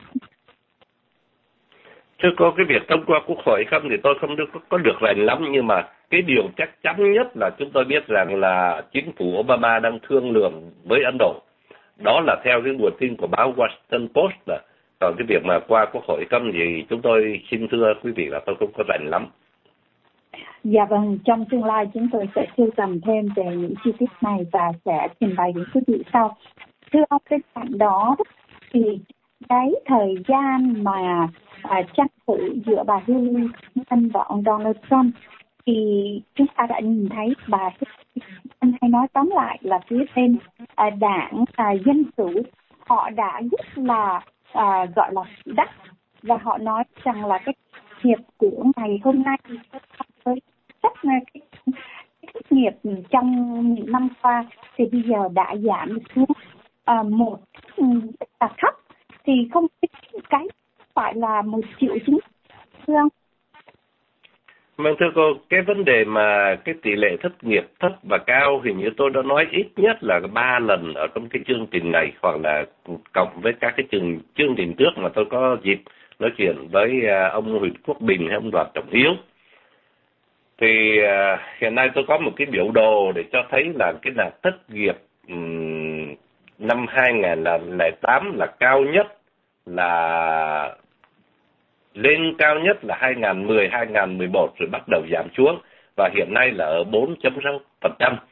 Chứ có cái việc thông qua quốc hội không thì tôi không có được rành lắm, nhưng mà cái điều chắc chắn nhất là chúng tôi biết rằng là chính phủ Obama đang thương lượng với Ấn Độ. Đó là theo cái nguồn tin của báo Washington Post. Còn cái việc mà qua quốc hội không thì chúng tôi xin thưa quý vị là tôi không có rành lắm. Dạ vâng, trong tương lai chúng tôi sẽ sưu tầm thêm về những chi tiết này và sẽ trình bày đến quý vị sau. Thưa ông, bên cạnh đó thì cái thời gian mà tranh cử giữa bà Hillary Clinton và ông Donald Trump thì chúng ta đã nhìn thấy bà Hillary Clinton, hay nói tóm lại là phía bên đảng Dân Chủ, họ đã rất là gọi là đắc, và họ nói rằng là cái nghiệp của ngày hôm nay với rất cái thất nghiệp trong những năm qua thì bây giờ đã giảm xuống một rất là thấp, thì không biết cái phải là một triệu chứng thưa ông? Vâng, thưa cô, cái vấn đề mà cái tỷ lệ thất nghiệp thấp và cao thì như tôi đã nói ít nhất là 3 lần ở trong cái chương trình này, hoặc là cộng với các cái chương trình trước mà tôi có dịp nói chuyện với ông Huỳnh Quốc Bình hay ông Đoàn Trọng Hiếu. Thì hiện nay tôi có một cái biểu đồ để cho thấy là cái là thất nghiệp năm 2008 là cao nhất, là lên cao nhất là 2010, 2011 rồi bắt đầu giảm xuống và hiện nay là ở 4.6%.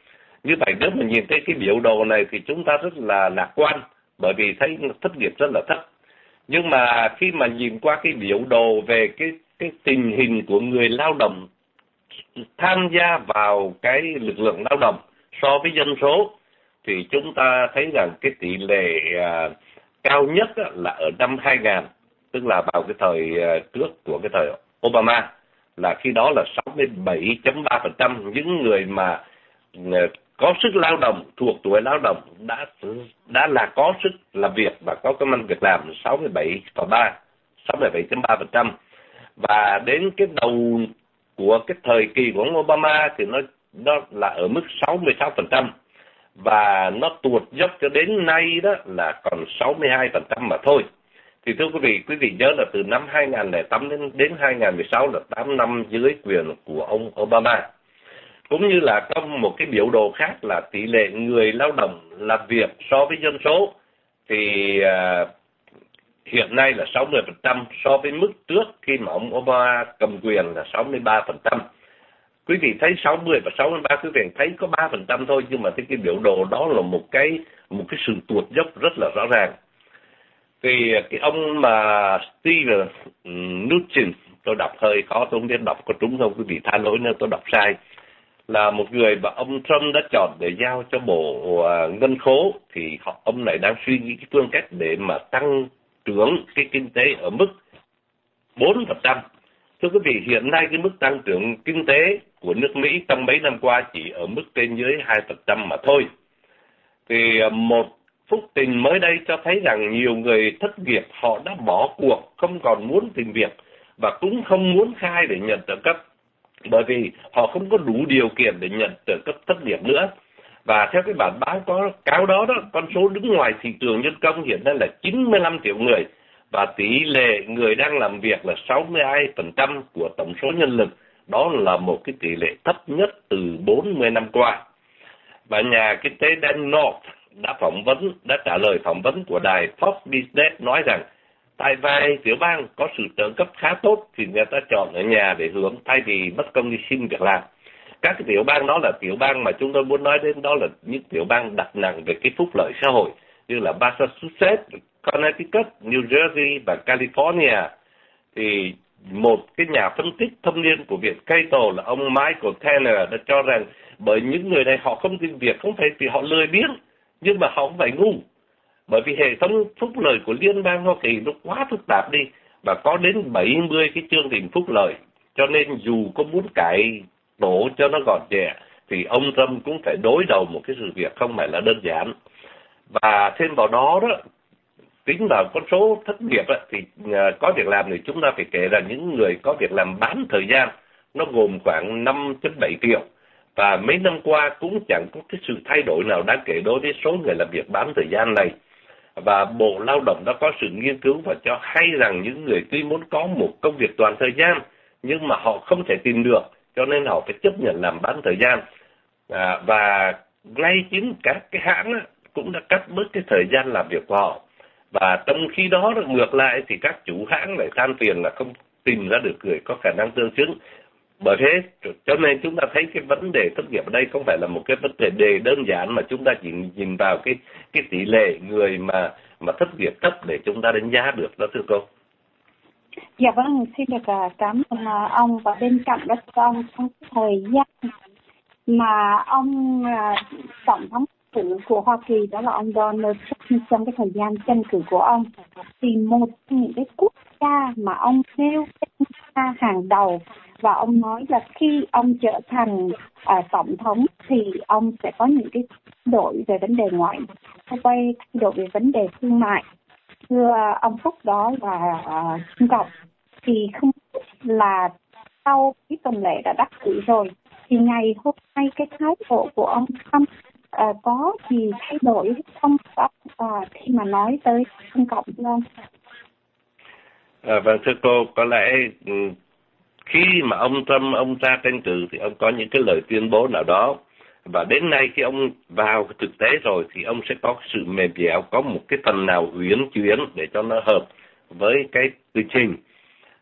Như vậy nếu mà nhìn thấy cái biểu đồ này thì chúng ta rất là lạc quan, bởi vì thấy thất nghiệp rất là thấp. Nhưng mà khi mà nhìn qua cái biểu đồ về cái tình hình của người lao động tham gia vào cái lực lượng lao động so với dân số, thì chúng ta thấy rằng cái tỷ lệ cao nhất là ở năm 2000, tức là vào cái thời trước của cái thời Obama, là khi đó là 67.3% những người mà có sức lao động, thuộc tuổi lao động đã là có sức làm việc và có công ăn việc làm 67,3%. Và đến cái đầu của cái thời kỳ của ông Obama thì nó là ở mức 66%, và nó tuột dốc cho đến nay đó là còn 62% mà thôi. Thì thưa quý vị nhớ là từ năm 2008 đến 2016 là 8 năm dưới quyền của ông Obama. Cũng như là trong một cái biểu đồ khác là tỷ lệ người lao động làm việc so với dân số, thì hiện nay là 60% so với mức trước khi mà ông Obama cầm quyền là 63%. Quý vị thấy 60 và 63, quý vị thấy có 3% thôi, nhưng mà cái biểu đồ đó là một cái sự tuột dốc rất là rõ ràng. Thì cái ông mà Steve Mnuchin, tôi đọc hơi khó, tôi không biết đọc có trúng không, quý vị tha lỗi nếu tôi đọc sai, là một người mà ông Trump đã chọn để giao cho bộ ngân khố, thì ông này đang suy nghĩ cái phương cách để mà tăng trưởng cái kinh tế ở mức 4%. Thưa quý vị, hiện nay cái mức tăng trưởng kinh tế của nước Mỹ trong mấy năm qua chỉ ở mức trên dưới 2% mà thôi. Thì một phúc tình mới đây cho thấy rằng nhiều người thất nghiệp họ đã bỏ cuộc, không còn muốn tìm việc và cũng không muốn khai để nhận trợ cấp, bởi vì họ không có đủ điều kiện để nhận trợ cấp thất nghiệp nữa. Và theo cái bản báo cáo đó, con số đứng ngoài thị trường nhân công hiện nay là 95 triệu người, và tỷ lệ người đang làm việc là 62% của tổng số nhân lực. Đó là một cái tỷ lệ thấp nhất từ 40 năm qua. Và nhà kinh tế Dan North đã trả lời phỏng vấn của đài Fox Business nói rằng tại vài tiểu bang có sự trợ cấp khá tốt thì người ta chọn ở nhà để hưởng thay vì mất công đi xin việc làm. Các cái tiểu bang đó là tiểu bang mà chúng tôi muốn nói đến, đó là những tiểu bang đặt nặng về cái phúc lợi xã hội như là Massachusetts, Connecticut, New Jersey và California. Thì một cái nhà phân tích thâm niên của Viện Cato là ông Michael Tanner đã cho rằng bởi những người này họ không tìm việc không phải vì họ lười biếng, nhưng mà họ không phải ngu. Bởi vì hệ thống phúc lợi của Liên bang Hoa Kỳ nó quá phức tạp đi, và có đến 70 cái chương trình phúc lợi, cho nên dù có muốn cải tổ cho nó gọn nhẹ thì ông Trump cũng phải đối đầu một cái sự việc không phải là đơn giản. Và thêm vào đó tính vào con số thất nghiệp thì có việc làm thì chúng ta phải kể là những người có việc làm bán thời gian, nó gồm khoảng 5,7 triệu. Và mấy năm qua cũng chẳng có cái sự thay đổi nào đáng kể đối với số người làm việc bán thời gian này. Và Bộ Lao động đã có sự nghiên cứu và cho hay rằng những người tuy muốn có một công việc toàn thời gian nhưng mà họ không thể tìm được, cho nên họ phải chấp nhận làm bán thời gian. Và ngay chính các cái hãng cũng đã cắt bớt cái thời gian làm việc của họ. Và trong khi đó ngược lại thì các chủ hãng lại than phiền là không tìm ra được người có khả năng tương xứng. Bởi thế cho nên chúng ta thấy cái vấn đề thất nghiệp ở đây không phải là một cái vấn đề đơn giản mà chúng ta chỉ nhìn vào cái tỷ lệ người mà thất nghiệp thấp để chúng ta đánh giá được đó, thưa cô. Dạ vâng, xin được cảm ơn ông. Và bên cạnh đó ông, trong cái thời gian mà ông tổng thống cử của Hoa Kỳ, đó là ông Donald Trump, trong cái thời gian tranh cử của ông, thì một trong những cái quốc gia mà ông nêu ra hàng đầu và ông nói là khi ông trở thành tổng thống thì ông sẽ có những cái thay đổi về vấn đề ngoại giao, thay đổi về vấn đề thương mại. Thưa ông Phúc, đó là Trung Cộng. Thì không là sau cái tuần lễ đã đắc cử rồi thì ngày hôm nay cái thái độ của ông Trump có gì thay đổi không khi mà nói tới Trung Cộng không? Vâng, thưa cô, có lẽ khi mà ông Trump ra tranh cử thì ông có những cái lời tuyên bố nào đó, và đến nay khi ông vào thực tế rồi thì ông sẽ có sự mềm dẻo, có một cái phần nào uyển chuyển để cho nó hợp với cái quy trình.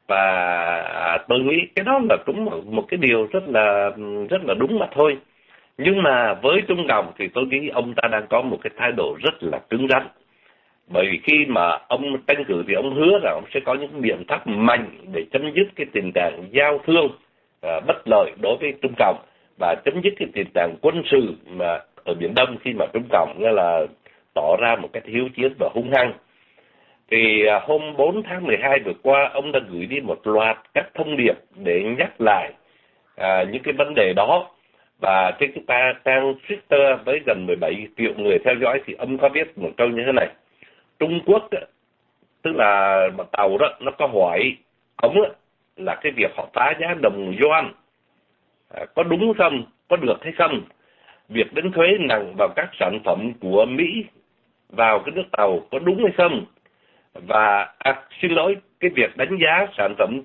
Và tôi nghĩ cái đó là cũng một cái điều rất là đúng mà thôi. Nhưng mà với Trung Cộng thì tôi nghĩ ông ta đang có một cái thái độ rất là cứng rắn. Bởi vì khi mà ông tranh cử thì ông hứa rằng ông sẽ có những biện pháp mạnh để chấm dứt cái tình trạng giao thương bất lợi đối với Trung Cộng và chấm dứt cái tình trạng quân sự mà ở Biển Đông khi mà Trung Cộng nghĩa là tỏ ra một cách hiếu chiến và hung hăng. Thì hôm 4 tháng 12 vừa qua, ông đã gửi đi một loạt các thông điệp để nhắc lại những cái vấn đề đó. Và trên cái trang Twitter với gần 17 triệu người theo dõi thì ông có viết một câu như thế này: Trung Quốc, tức là tàu đó, nó có hỏi ông là cái việc họ phá giá đồng yuan có đúng không, có được hay không? Việc đánh thuế nặng vào các sản phẩm của Mỹ vào cái nước tàu có đúng hay không? Và xin lỗi, cái việc đánh giá sản phẩm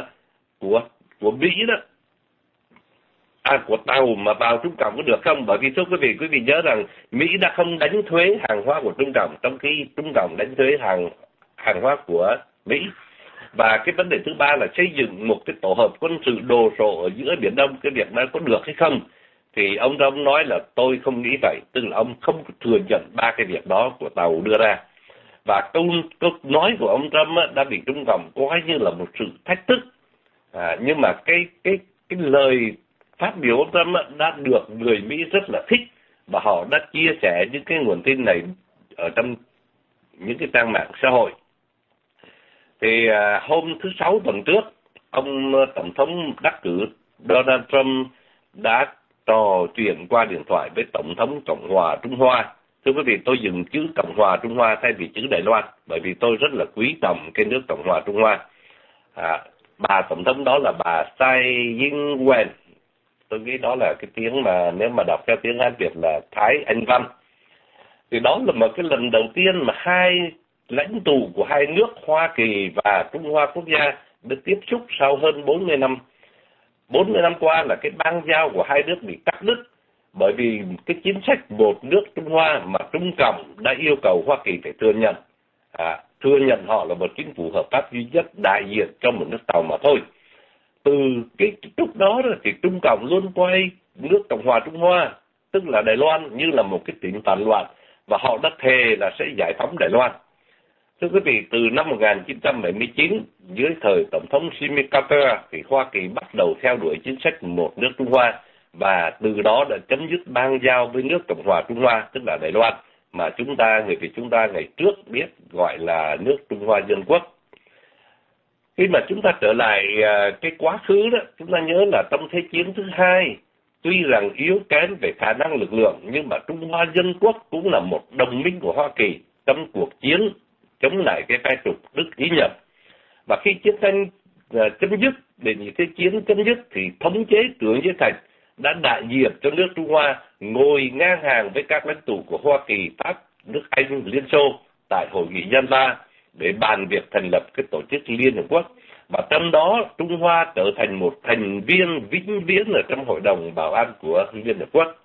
của Mỹ đó, của tàu mà vào Trung Cộng có được không? Bởi vì thưa quý vị nhớ rằng Mỹ đã không đánh thuế hàng hóa của Trung Cộng, trong khi Trung Cộng đánh thuế hàng hóa của Mỹ. Và cái vấn đề thứ ba là xây dựng một cái tổ hợp quân sự đồ sộ ở giữa Biển Đông, cái việc đó có được hay không? Thì ông Trump nói là tôi không nghĩ vậy, tức là ông không thừa nhận ba cái việc đó của tàu đưa ra. Và câu nói của ông Trump đã bị Trung Cộng coi như là một sự thách thức. Nhưng mà cái lời phát biểu ông Trump đã được người Mỹ rất là thích, và họ đã chia sẻ những cái nguồn tin này ở trong những cái trang mạng xã hội. Thì hôm thứ Sáu tuần trước, ông Tổng thống đắc cử Donald Trump đã trò chuyện qua điện thoại với Tổng thống Cộng hòa Trung Hoa. Thưa quý vị, tôi dùng chữ Cộng hòa Trung Hoa thay vì chữ Đài Loan, bởi vì tôi rất là quý trọng cái nước Cộng hòa Trung Hoa. Bà Tổng thống đó là bà Tsai Ing-wen. Tôi nghĩ đó là cái tiếng mà nếu mà đọc theo tiếng Hán Việt là Thái Anh Văn. Thì đó là một cái lần đầu tiên mà hai lãnh tụ của hai nước Hoa Kỳ và Trung Hoa Quốc gia được tiếp xúc sau hơn 40 năm. 40 năm qua là cái bang giao của hai nước bị cắt đứt bởi vì cái chính sách một nước Trung Hoa mà Trung Cộng đã yêu cầu Hoa Kỳ phải thừa nhận họ là một chính phủ hợp pháp duy nhất đại diện cho một nước tàu mà thôi. Từ cái lúc đó thì Trung Cộng luôn coi nước Cộng hòa Trung Hoa, tức là Đài Loan, như là một cái tỉnh phản loạn, và họ đã thề là sẽ giải phóng Đài Loan. Thưa quý vị, từ năm 1979, dưới thời Tổng thống Jimmy Carter, thì Hoa Kỳ bắt đầu theo đuổi chính sách một nước Trung Hoa, và từ đó đã chấm dứt bang giao với nước Cộng hòa Trung Hoa, tức là Đài Loan, mà người Việt chúng ta ngày trước biết gọi là nước Trung Hoa Dân Quốc. Khi mà chúng ta trở lại cái quá khứ đó, chúng ta nhớ là trong Thế chiến thứ hai, tuy rằng yếu kém về khả năng lực lượng, nhưng mà Trung Hoa Dân Quốc cũng là một đồng minh của Hoa Kỳ trong cuộc chiến chống lại cái phe trục Đức Ý Nhật. Và khi chiến tranh chấm dứt, để những thế chiến chấm dứt, thì thống chế Tưởng Giới Thạch đã đại diện cho nước Trung Hoa ngồi ngang hàng với các lãnh tụ của Hoa Kỳ, Pháp, nước Anh, Liên Xô tại hội nghị Yalta để bàn việc thành lập cái tổ chức Liên Hợp Quốc. Và trong đó Trung Hoa trở thành một thành viên vĩnh viễn ở trong Hội đồng Bảo an của Liên Hợp Quốc.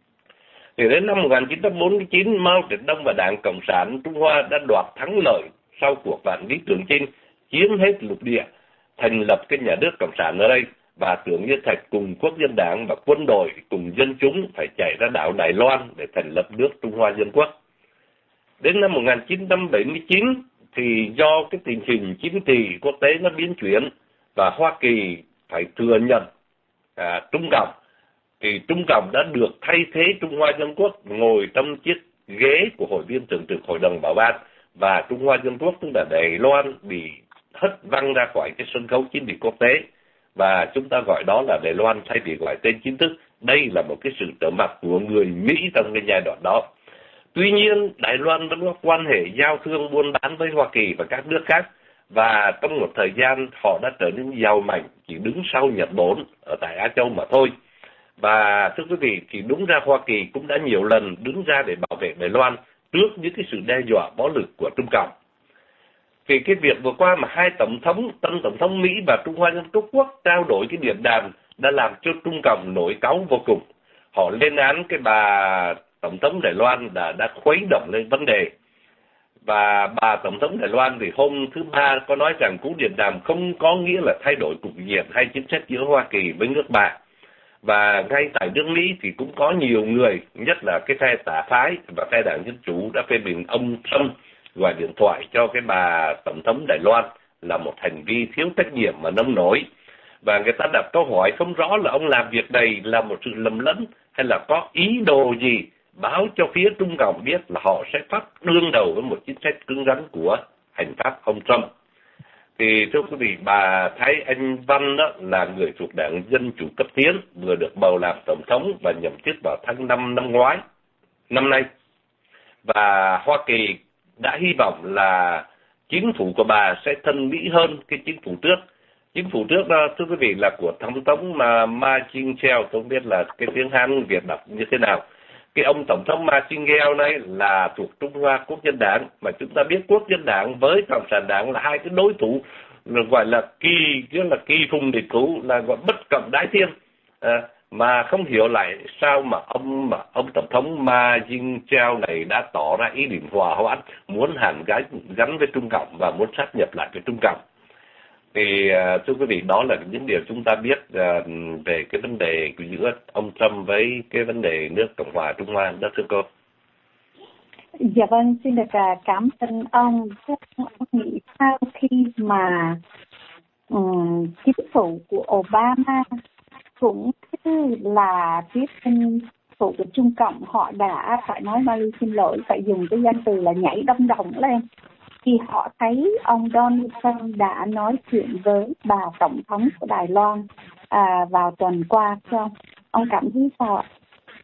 Thì đến năm 1949, Mao Trạch Đông và Đảng Cộng sản Trung Hoa đã đoạt thắng lợi sau cuộc Vạn Lý Trường Chinh, chiếm hết lục địa, thành lập cái nhà nước Cộng sản ở đây, và Tưởng Giới Thạch cùng Quốc dân Đảng và quân đội cùng dân chúng phải chạy ra đảo Đài Loan để thành lập nước Trung Hoa Dân Quốc. Đến năm 1979 thì do cái tình hình chính trị quốc tế nó biến chuyển và Hoa Kỳ phải thừa nhận Trung Cộng, thì Trung Cộng đã được thay thế Trung Hoa Dân Quốc ngồi trong chiếc ghế của Hội viên thường trực Hội đồng Bảo an, và Trung Hoa Dân Quốc tức là Đài Loan bị hất văng ra khỏi cái sân khấu chính trị quốc tế, và chúng ta gọi đó là Đài Loan thay vì gọi tên chính thức. Đây là một cái sự trở mặt của người Mỹ trong cái giai đoạn đó. Tuy nhiên, Đài Loan vẫn có quan hệ giao thương buôn bán với Hoa Kỳ và các nước khác, và trong một thời gian họ đã trở nên giàu mạnh, chỉ đứng sau Nhật Bản ở tại Á Châu mà thôi. Và thưa quý vị, thì đúng ra Hoa Kỳ cũng đã nhiều lần đứng ra để bảo vệ Đài Loan trước những cái sự đe dọa bạo lực của Trung Cộng. Thì cái việc vừa qua mà hai tân tổng thống Mỹ và Trung Hoa Dân Quốc trao đổi cái điện đàm đã làm cho Trung Cộng nổi cáu vô cùng. Họ lên án cái bà Tổng thống Đài Loan đã khuấy động lên vấn đề. Và bà Tổng thống Đài Loan thì hôm thứ Ba có nói rằng cuộc điện đàm không có nghĩa là thay đổi cục diện hay chính sách giữa Hoa Kỳ với nước bạn. Và ngay tại nước Mỹ thì cũng có nhiều người, nhất là cái phe tả phái và phe đảng Dân Chủ đã phê bình ông Trump gọi điện thoại cho cái bà Tổng thống Đài Loan là một hành vi thiếu trách nhiệm và nông nổi. Và người ta đặt câu hỏi không rõ là ông làm việc này là một sự lầm lẫn hay là có ý đồ gì báo cho phía Trung Cộng biết là họ sẽ phát đương đầu với một chính sách cứng rắn của hành pháp ông Trump. Thì thưa quý vị, bà thấy anh Văn đó là người thuộc đảng Dân Chủ cấp tiến, vừa được bầu làm tổng thống và nhậm chức vào tháng 5 năm nay. Và Hoa Kỳ đã hy vọng là chính phủ của bà sẽ thân Mỹ hơn cái chính phủ trước. Chính phủ trước đó, thưa quý vị, là của Tổng thống Ma Ching-cheo, tôi không biết là cái tiếng Hán Việt đọc như thế nào. Cái ông Tổng thống Ma Ching-cheo này là thuộc Trung Hoa Quốc dân đảng, mà chúng ta biết Quốc dân đảng với Cộng sản đảng là hai cái đối thủ gọi là kỳ phùng địch thủ, là gọi bất cập đái thiên. Mà không hiểu lại sao mà ông Tổng thống Ma Ching-cheo này đã tỏ ra ý định hòa hoãn, muốn hàn gắn với Trung Cộng và muốn sát nhập lại với Trung Cộng. Thì thưa quý vị, đó là những điều chúng ta biết về cái vấn đề giữa ông Trump với cái vấn đề nước Cộng hòa Trung Hoa đó, thưa cô. Dạ vâng, xin được cảm ơn ông. Ông nghĩ sao khi mà chính phủ của Obama cũng là phía chính phủ của Trung Cộng, họ đã phải nói Mary xin lỗi, phải dùng cái danh từ là nhảy đâm đồng lên khi họ thấy ông Donald Trump đã nói chuyện với bà Tổng thống của Đài Loan vào tuần qua. Ông cảm thấy sao ạ?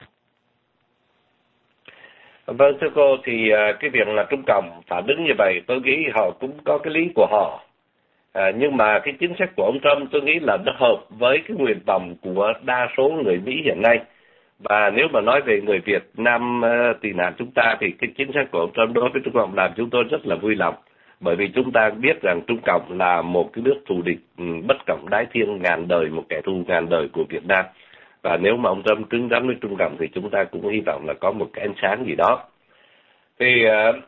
Vâng, thưa cô, thì cái việc là Trung Cộng phản ứng như vậy, tôi nghĩ họ cũng có cái lý của họ. Nhưng mà cái chính sách của ông Trump tôi nghĩ là nó hợp với cái nguyện vọng của đa số người Mỹ hiện nay. Và nếu mà nói về người Việt Nam tị nạn chúng ta thì cái chính sách của ông Trump đối với Trung Cộng làm chúng tôi rất là vui lòng. Bởi vì chúng ta biết rằng Trung Cộng là một cái nước thù địch bất cộng đái thiên ngàn đời, một kẻ thù ngàn đời của Việt Nam. Và nếu mà ông Trump cứng rắn với Trung Cộng thì chúng ta cũng hy vọng là có một cái ánh sáng gì đó. Thì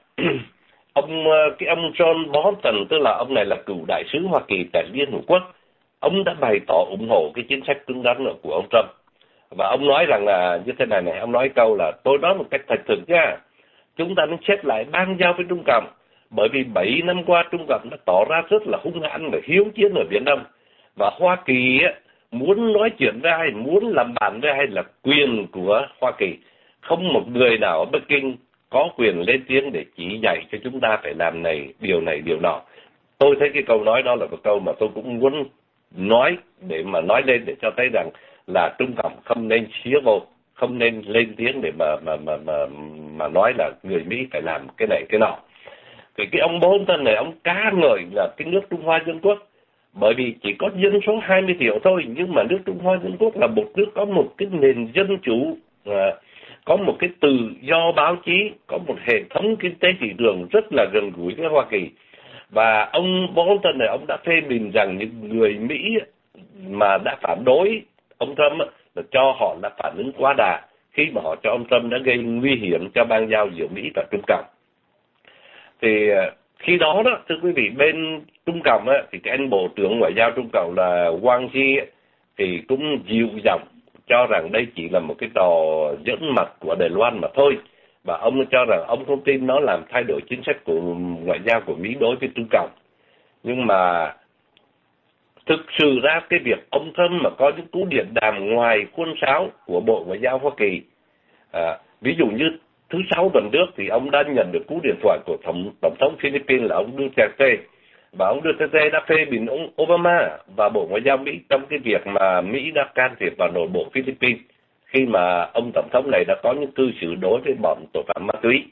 ông John Bolton, tức là ông này là cựu đại sứ Hoa Kỳ tại Liên Hợp Quốc, ông đã bày tỏ ủng hộ cái chính sách cứng rắn của ông Trump. Và ông nói rằng là như thế này, ông nói câu là tôi nói một cách thật thực nha, chúng ta nên xét lại bang giao với Trung Cộng, bởi vì 7 năm qua Trung Cộng đã tỏ ra rất là hung hãn và hiếu chiến ở Biển Đông. Và Hoa Kỳ muốn nói chuyện với ai, muốn làm bạn với ai là quyền của Hoa Kỳ. Không một người nào ở Bắc Kinh có quyền lên tiếng để chỉ dạy cho chúng ta phải làm điều này, điều nọ. Tôi thấy cái câu nói đó là một câu mà tôi cũng muốn nói để mà nói lên để cho thấy rằng là Trung Cộng không nên xía vô, không nên lên tiếng để mà nói là người Mỹ phải làm cái này cái nọ. Thì cái ông Bolton này, ông ca ngợi là cái nước Trung Hoa Dân Quốc, bởi vì chỉ có dân số 20 triệu thôi, nhưng mà nước Trung Hoa Dân Quốc là một nước có một cái nền dân chủ, có một cái tự do báo chí, có một hệ thống kinh tế thị trường rất là gần gũi với Hoa Kỳ. Và ông Bolton này, ông đã phê bình rằng những người Mỹ mà đã phản đối ông Trump là cho họ là phản ứng quá đà khi mà họ cho ông Trump đã gây nguy hiểm cho bang giao giữa Mỹ và Trung Cộng. Thì khi đó đó, thưa quý vị, bên Trung Cộng thì cái anh Bộ trưởng Ngoại giao Trung Cộng là Wang Yi thì cũng dịu giọng cho rằng đây chỉ là một cái trò giỡn mặt của Đài Loan mà thôi. Và ông cho rằng ông không tin nó làm thay đổi chính sách của ngoại giao của Mỹ đối với Trung Cộng. Nhưng mà thực sự ra cái việc ông Trump mà có những cú điện đàm ngoài khuôn sáo của Bộ Ngoại giao Hoa Kỳ, ví dụ như thứ 6 tuần trước thì ông đã nhận được cú điện thoại của Tổng thống Philippines là ông Duterte. Và ông Duterte đã phê bình ông Obama và Bộ Ngoại giao Mỹ trong cái việc mà Mỹ đã can thiệp vào nội bộ Philippines khi mà ông Tổng thống này đã có những cư xử đối với bọn tội phạm ma túy.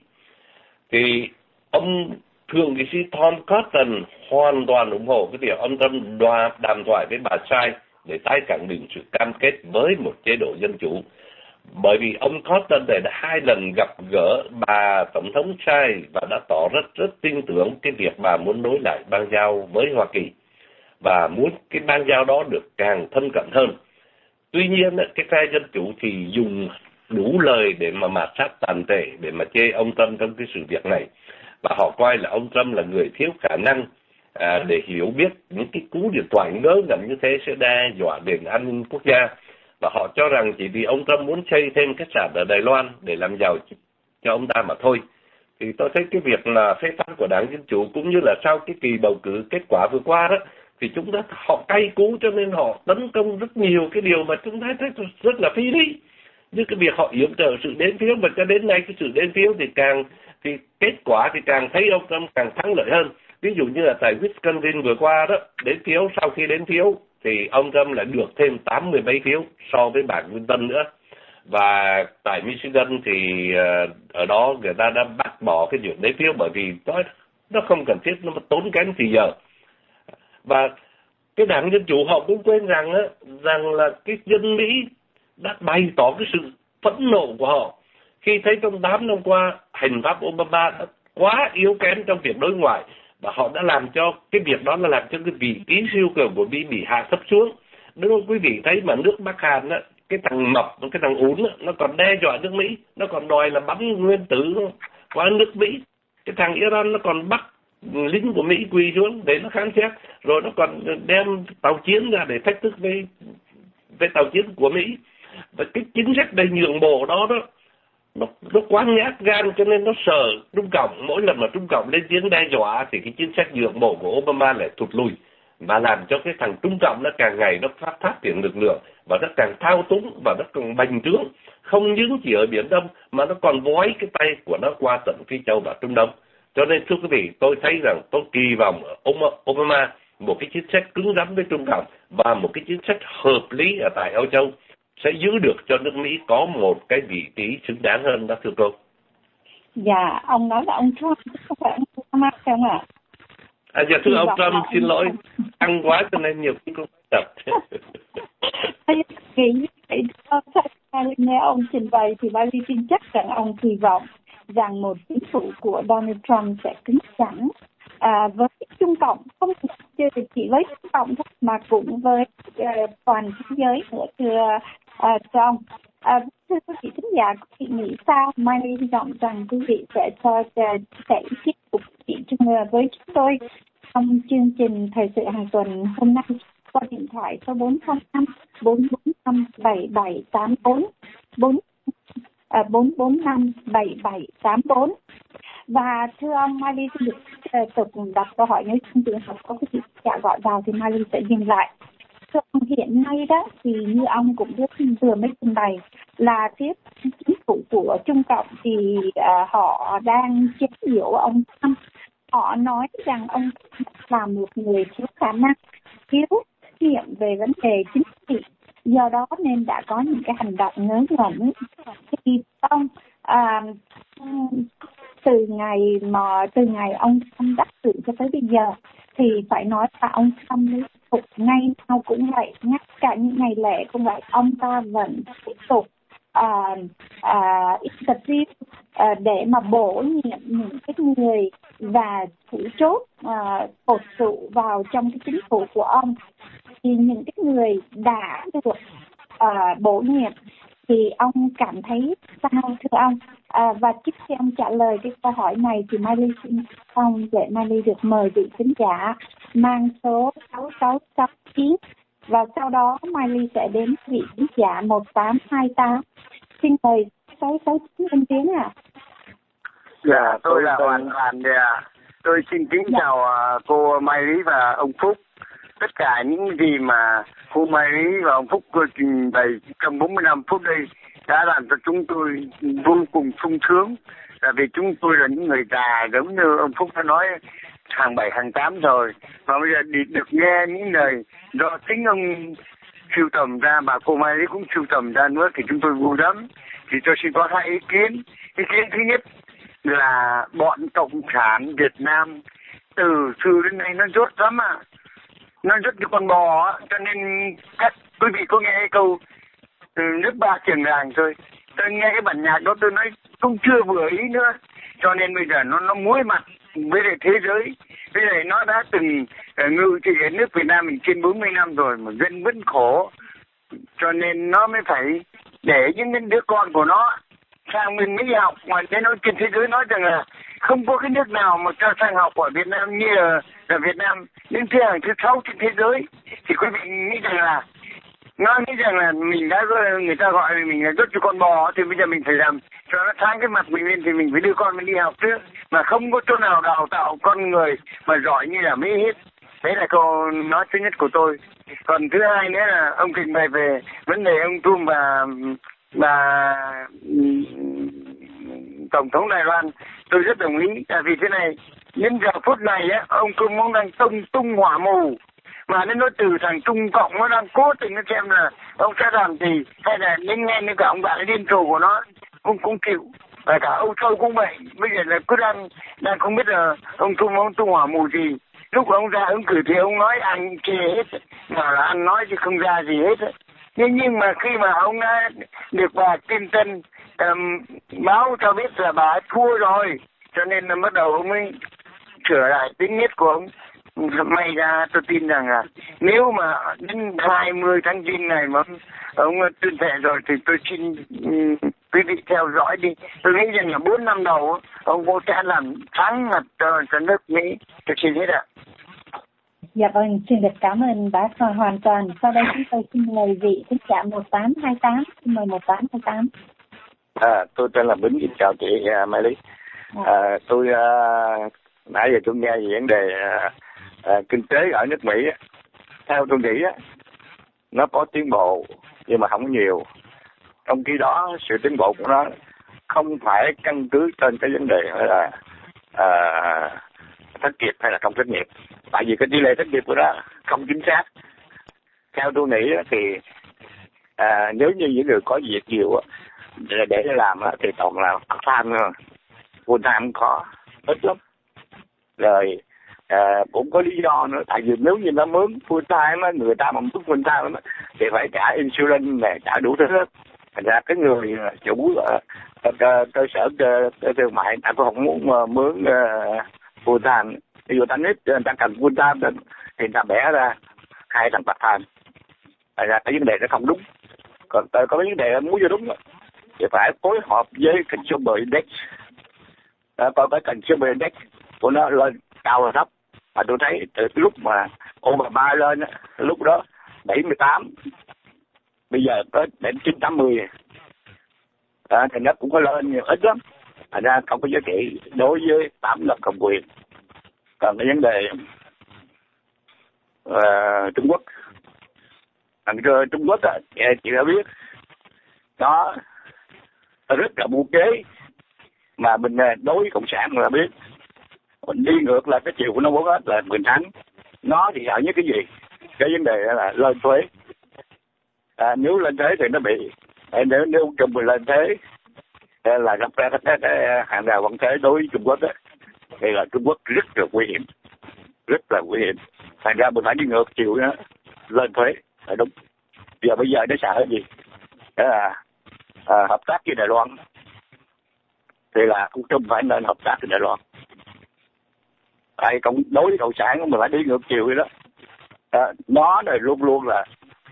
Thì ông Thượng nghị sĩ Tom Cotton hoàn toàn ủng hộ cái việc ông Trump đàm thoại với bà Tsai để tái khẳng định sự cam kết với một chế độ dân chủ. Bởi vì ông Cotton đã 2 lần gặp gỡ bà Tổng thống Tsai và đã tỏ rất tin tưởng cái việc bà muốn nối lại bang giao với Hoa Kỳ và muốn cái bang giao đó được càng thân cận hơn. Tuy nhiên, cái phe dân chủ thì dùng đủ lời để mà mạt sát tàn tệ, để mà chê ông Trump trong cái sự việc này. Và họ coi là ông Trump là người thiếu khả năng để hiểu biết những cái cú điện thoại ngớ ngẩn như thế sẽ đe dọa đến an ninh quốc gia. và họ cho rằng chỉ vì ông Trump muốn xây thêm khách sạn ở Đài Loan để làm giàu cho ông ta mà thôi. Thì tôi thấy cái việc là phê phán của Đảng Dân Chủ cũng như là sau cái kỳ bầu cử kết quả vừa qua đó, thì họ cay cú cho nên họ tấn công rất nhiều cái điều mà chúng ta thấy rất là phi lý. Như cái việc họ yểm trợ sự đến phiếu, và cho đến nay cái sự đến phiếu thì kết quả thì càng thấy ông Trump càng thắng lợi hơn. Ví dụ như là tại Wisconsin vừa qua đó, đến phiếu, sau khi đến phiếu thì ông Trump lại được thêm 80 mấy phiếu so với bang Clinton nữa. Và tại Michigan thì ở đó người ta đã bác bỏ cái chuyện lấy phiếu bởi vì nó không cần thiết, nó tốn kém thì giờ. Và cái Đảng Dân Chủ họ cũng quên rằng là cái dân Mỹ đã bày tỏ cái sự phẫn nộ của họ khi thấy trong 8 năm qua hành pháp Obama đã quá yếu kém trong việc đối ngoại, và họ đã làm cho cái việc đó là làm cho cái vị trí siêu cường của Mỹ bị hạ thấp xuống. Nếu quý vị thấy mà nước Bắc Hàn á, cái thằng mập, cái thằng ún á, nó còn đe dọa nước Mỹ, nó còn đòi là bắn nguyên tử qua nước Mỹ. Cái thằng Iran nó còn bắt lính của Mỹ quỳ xuống để nó kháng xét, rồi nó còn đem tàu chiến ra để thách thức với tàu chiến của Mỹ. Và cái chính sách đầy nhượng bộ đó nó quá nhát gan, cho nên nó sợ Trung Cộng. Mỗi lần mà Trung Cộng lên tiếng đe dọa thì cái chính sách nhượng bộ của Obama lại thụt lùi, và làm cho cái thằng Trung Cộng nó càng ngày nó phát triển lực lượng, và nó càng thao túng, và nó càng bành trướng, không những chỉ ở Biển Đông mà nó còn vói cái tay của nó qua tận Phi Châu và Trung Đông. Cho nên thưa quý vị, tôi thấy rằng tôi kỳ vọng Obama một cái chính sách cứng rắn với Trung Cộng và một cái chính sách hợp lý ở tại Âu Châu sẽ giữ được cho nước Mỹ có một cái vị trí xứng đáng hơn đó, thưa cô. Dạ, ông nói là ông Trump, không phải ông Obama phải không ạ? Dạ thưa ông Trump, xin lỗi, ăn quá cho nên nhiều khi cũng tập. Nghĩ như vậy, nghe ông trình bày thì Bali tin chắc rằng ông kỳ vọng rằng một chính phủ của Donald Trump sẽ cứng rắn với Trung Cộng, không chỉ với Trung Cộng thôi mà cũng với toàn thế giới nữa, thưa ông. Thưa quý vị thính giả, quý vị nghĩ sao? Mai hy vọng rằng quý vị sẽ ý kiến của quý vị với chúng tôi trong chương trình Thời sự hàng tuần hôm nay qua điện thoại số 405 445 7784 445 7784. Và thưa ông, Mai Ly xin được tục đặt câu hỏi, nếu trong trường hợp có quý vị gọi vào thì Mai Ly sẽ dừng lại. Thưa ông, hiện nay đó thì như ông cũng vừa mới trình bày là tiếp chính phủ của Trung Cộng thì họ đang chế giễu ông Trump. Họ nói rằng ông là một người thiếu khả năng, thiếu kinh nghiệm về vấn đề chính trị, do đó nên đã có những cái hành động ngớ ngẩn. Thì ông từ ngày ông Trump đắc cử cho tới bây giờ thì phải nói là ông Trump mới phục ngay nào cũng vậy, ngay cả những ngày lễ cũng vậy, ông ta vẫn tiếp tục interview để mà bổ nhiệm những cái người và chủ chốt cột trụ vào trong cái chính phủ của ông. Thì những cái người đã được bổ nhiệm thì ông cảm thấy sao thưa ông? Và trước khi ông trả lời cái câu hỏi này thì Mai Ly xin ông để Mai Ly được mời vị khán giả mang số 6669 và sau đó Mai Ly sẽ đến vị khán giả 1828. Xin mời 6669 lên tiếng ạ. Dạ, tôi là Hoàn Hoàn. Tôi xin kính chào cô Mai Lý và ông Phúc. Tất cả những gì mà cô Mai Lý và ông Phúc trình bày trong 45 phút đây đã làm cho chúng tôi vô cùng sung sướng. Là vì chúng tôi là những người già, giống như ông Phúc đã nói, hàng 7, hàng 8 rồi. Mà bây giờ được nghe những lời do chính ông sưu tầm ra mà cô Mai Lý cũng sưu tầm ra nữa thì chúng tôi vui lắm. Thì tôi xin có 2 ý kiến. Ý kiến thứ nhất là bọn Cộng sản Việt Nam từ xưa đến nay nó dốt lắm ạ. Nó rất như con bò á, cho nên các quý vị có nghe câu nước ba trường làng thôi. Tôi nghe cái bản nhạc đó tôi nói cũng chưa vừa ý nữa. Cho nên bây giờ nó muối mặt với lại thế giới. Bây giờ nó đã từng ngự trị ở nước Việt Nam mình trên 40 năm rồi mà dân vẫn khổ. Cho nên nó mới phải để những đứa con của nó sang mình Mỹ học. Mà thế nó trên thế giới nói rằng là không có cái nước nào mà cho sang học ở Việt Nam như là Việt Nam đến thứ 6 trên thế giới. Thì quý vị nghĩ rằng là Nó nghĩ rằng là mình đã, người ta gọi mình là đốt cho con bò, thì bây giờ mình phải làm cho nó sáng cái mặt mình lên, thì mình phải đưa con mình đi học trước, mà không có chỗ nào đào tạo con người mà giỏi như là Mỹ hết. Đấy là câu nói thứ nhất của tôi. Còn thứ hai nữa là ông trình bày về vấn đề ông Trump và Tổng thống Đài Loan, tôi rất đồng ý. Tại vì thế này, đến giờ phút này á, ông Trump ông đang tung hỏa mù, mà đến nói từ thằng Trung Cộng nó đang cố tình nó xem là ông sẽ làm gì, hay là đến nghe những cả ông bạn liên trù của nó cũng chịu, và cả Âu Châu cũng vậy. Bây giờ là cứ đang không biết là ông Trump ông tung hỏa mù gì. Lúc ông ra ứng cử thì ông nói anh chê hết, mà là anh nói chứ không ra gì hết. Nhưng mà khi mà ông đã được bà Clinton báo cho biết là bà ấy thua rồi, cho nên là bắt đầu ông mới sửa lại tính nết của ông. May ra tôi tin rằng là nếu mà đến 20 tháng 9 này mà ông tuyên thệ rồi thì tôi xin quý vị theo dõi đi. Tôi nghĩ rằng là 4 năm đầu ông cũng sẽ làm thắng mặt cho nước Mỹ. Tôi xin hết ạ. Dạ vâng, xin được cảm ơn bác hoàn toàn. Sau đây chúng tôi xin mời vị thính giả 1828. Xin mời 1828. Tôi tên là Bính, chào chị Mai Lý. Tôi nãy giờ tôi nghe về vấn đề kinh tế ở nước Mỹ. Theo tôi nghĩ nó có tiến bộ nhưng mà không nhiều. Trong khi đó sự tiến bộ của nó không phải căn cứ trên cái vấn đề là thất nghiệp hay là không thất nghiệp. Tại vì cái tỷ lệ thất nghiệp của nó không chính xác. Theo tôi nghĩ thì nếu như những người có việc nhiều để làm thì toàn là part-time thôi. Full-time không có, ít lắm. Rồi cũng có lý do nữa. Tại vì nếu như nó mướn full-time, người ta mà mướn full-time thì phải trả insurance này, trả đủ thứ hết. Thành ra cái người chủ cơ sở thương mại ta cũng không muốn mướn full-time. Ví dụ ta nít, người ta cần full-time thì người ta bẻ ra 2 thằng part-time. Thành ra cái vấn đề nó không đúng. Còn có cái vấn đề muốn vô đúng thì phải phối hợp với Consumer Index. Coi cái Consumer Index của nó lên cao hay thấp. Mà tôi thấy từ lúc mà Obama lên lúc đó 78, bây giờ tới 980, thì nó cũng có lên nhiều, ít lắm. Thành ra không có giá trị đối với 8 lần cầm quyền. Còn cái vấn đề Trung Quốc, Trung Quốc chị đã biết nó rất là mưu kế, mà mình đối với cộng sản mình đã biết, mình đi ngược là cái chiều của nó muốn hết là mình thắng. Nó thì sợ nhất cái gì? Cái vấn đề là lên thuế. Nếu lên thuế thì nó bị, nếu Trung mình lên thuế là gặp ra cái hàng rào vận thuế đối với Trung Quốc thì là Trung Quốc rất là nguy hiểm, rất là nguy hiểm. Thành ra mình phải đi ngược chiều đó, lên thuế là đúng. Bây giờ nó sợ cái gì? Đó là hợp tác với Đài Loan, thì là cũng Trung phải nên hợp tác với Đài Loan. Tại đối với cộng sản mình phải đi ngược chiều vậy đó. Nó này luôn luôn là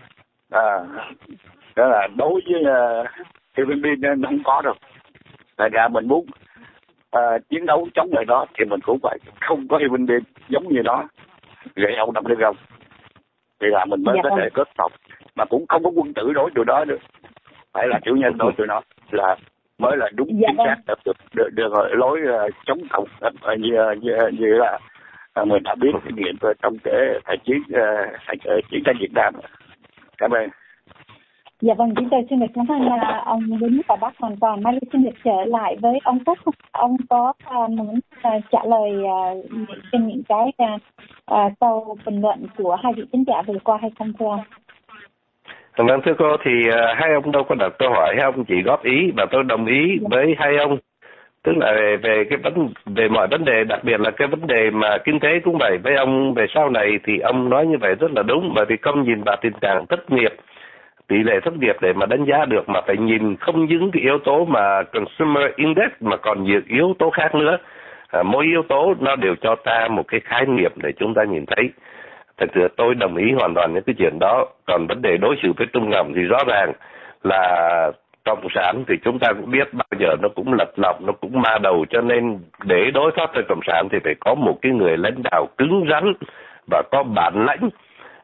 đó là đối với Philippines nó không có đâu. Thành ra mình muốn chiến đấu chống lại nó thì mình cũng phải không có Philippines giống như nó, gậy ông đâm lên gông, thì là mình mới có thể kết hợp, mà cũng không có quân tử đối tụi đó nữa, phải là chủ nhân đối tụi nó là mới là đúng chính xác được lối chống cộng như là mình đã biết kinh nghiệm trong cái chiến tranh Việt Nam. Cảm ơn. Dạ vâng, chúng tôi xin được cảm ơn ông Bính và bác hoàn toàn. Mai Lý xin được trở lại với ông Phúc. Ông có muốn trả lời trên những cái câu bình luận của hai vị thính giả vừa qua hay không thưa ông? Vâng thưa cô, thì hai ông đâu có đặt câu hỏi, hai ông chỉ góp ý và tôi đồng ý với hai ông. Tức là về cái về mọi vấn đề, đặc biệt là cái vấn đề mà kinh tế cũng vậy. Với ông về sau này thì ông nói như vậy rất là đúng, bởi vì không nhìn vào tình trạng thất nghiệp, tỷ lệ thất nghiệp để mà đánh giá được, mà phải nhìn không những cái yếu tố mà Consumer Index mà còn nhiều yếu tố khác nữa. Mỗi yếu tố nó đều cho ta một cái khái niệm để chúng ta nhìn thấy. Thật sự tôi đồng ý hoàn toàn những cái chuyện đó. Còn vấn đề đối xử với Trung Ngầm thì rõ ràng là cộng sản thì chúng ta cũng biết bao giờ nó cũng lật lọng, nó cũng ma đầu, cho nên để đối phó với cộng sản thì phải có một cái người lãnh đạo cứng rắn và có bản lãnh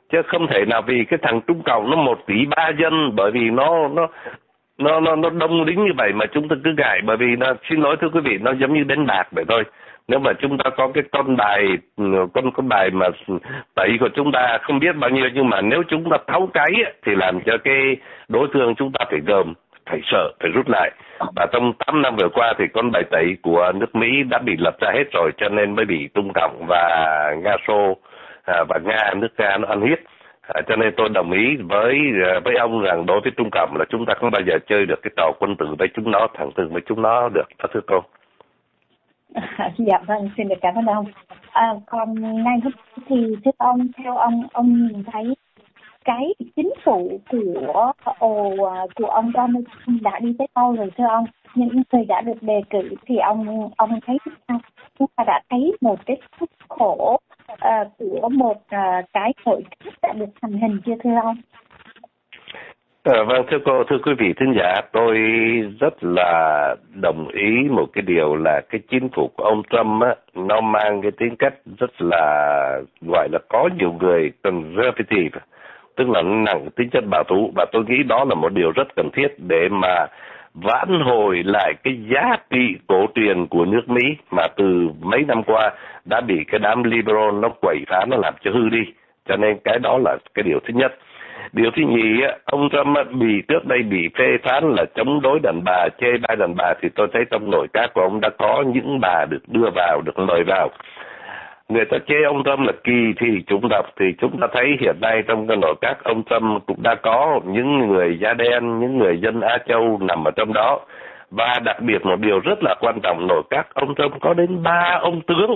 chứ không thể nào vì cái thằng Trung Cộng nó 1 tỷ 3 dân, bởi vì nó đông đến như vậy mà chúng ta cứ gài, bởi vì nó, xin lỗi thưa quý vị, nó giống như đánh bạc vậy thôi. Nếu mà chúng ta có cái con bài mà tẩy của chúng ta không biết bao nhiêu, nhưng mà nếu chúng ta tháo cái thì làm cho cái đối phương chúng ta phải gờm, phải sợ, phải rút lại. Và trong 8 năm vừa qua thì con bài tẩy của nước Mỹ đã bị lật ra hết rồi, cho nên mới bị Trung Cộng và Nga Xô và nước Nga nó ăn hiếp. Cho nên tôi đồng ý với ông rằng đối với Trung Cộng là chúng ta không bao giờ chơi được cái trò quân tử với chúng nó, thẳng thừng với chúng nó được, thưa cô. Dạ vâng, xin được cảm ơn ông. Còn ngay hôm thì thưa ông, theo ông nhìn thấy cái chính phủ của ông Donald Trump đã đi tới đâu rồi thưa ông? Những người đã được đề cử thì ông thấy sao? Chúng ta đã thấy một cái khúc khổ của một cái nội các đã được thành hình chưa thưa ông? Vâng, thưa cô, thưa quý vị thính giả, tôi rất là đồng ý một cái điều là cái chính phủ của ông Trump á, nó mang cái tính cách rất là gọi là có nhiều người conservative, tức là nặng tính chất bảo thủ, và tôi nghĩ đó là một điều rất cần thiết để mà vãn hồi lại cái giá trị cổ truyền của nước Mỹ mà từ mấy năm qua đã bị cái đám liberal nó quậy phá, nó làm cho hư đi. Cho nên cái đó là cái điều thứ nhất. Điều thứ nhì, ông Trump trước đây bị phê phán là chống đối đàn bà, chê bai đàn bà, thì tôi thấy trong nội các của ông đã có những bà được đưa vào, được mời vào. Người ta chê ông Trump là kỳ thị chủng tộc, thì chúng ta thấy hiện nay trong cái nội các ông Trump cũng đã có những người da đen, những người dân Á Châu nằm ở trong đó. Và đặc biệt một điều rất là quan trọng, nội các ông Trump có đến 3 ông tướng.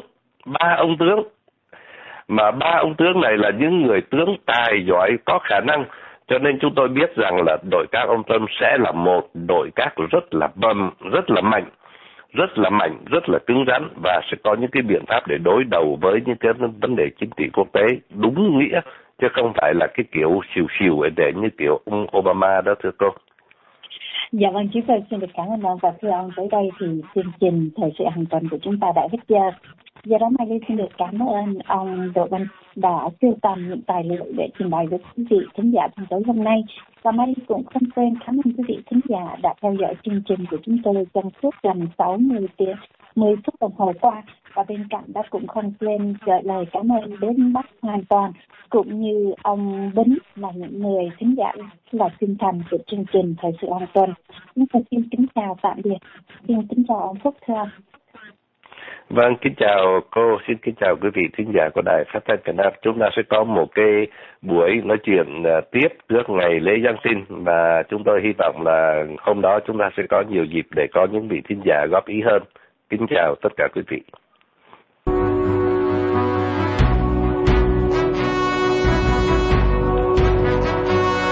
Mà 3 ông tướng này là những người tướng tài giỏi, có khả năng. Cho nên chúng tôi biết rằng là đội các ông Trump sẽ là một đội các rất là mạnh, rất là cứng rắn, và sẽ có những cái biện pháp để đối đầu với những cái vấn đề chính trị quốc tế đúng nghĩa, chứ không phải là cái kiểu xìu để như kiểu ông Obama đó, thưa cô. Dạ vâng, chúng tôi xin được cảm ơn ông, và thưa ông, tới đây thì chương trình Thời sự hàng tuần của chúng ta đã hết giờ. Do đó Mai Ly xin được cảm ơn ông Đỗ Văn đã sưu tầm những tài liệu để trình bày với quý vị thính giả trong tối hôm nay. Và Mai Ly cũng không quên cảm ơn quý vị thính giả đã theo dõi chương trình của chúng tôi trong suốt gần 10 phút đồng hồ qua. Và bên cạnh đó cũng không quên gửi lời cảm ơn đến bác Hoàn Toàn cũng như ông Bính, là những người thính giả là chân thành của chương trình Thời sự hàng tuần. Chúng tôi xin kính chào tạm biệt. Xin kính chào ông Phúc, thưa ông. Vâng, kính chào cô, xin kính chào quý vị thính giả của Đài Phát thanh Việt Nam. Chúng ta sẽ có một cái buổi nói chuyện tiếp trước ngày lễ Giáng sinh, và chúng tôi hy vọng là hôm đó chúng ta sẽ có nhiều dịp để có những vị thính giả góp ý hơn. Kính chào tất cả quý vị.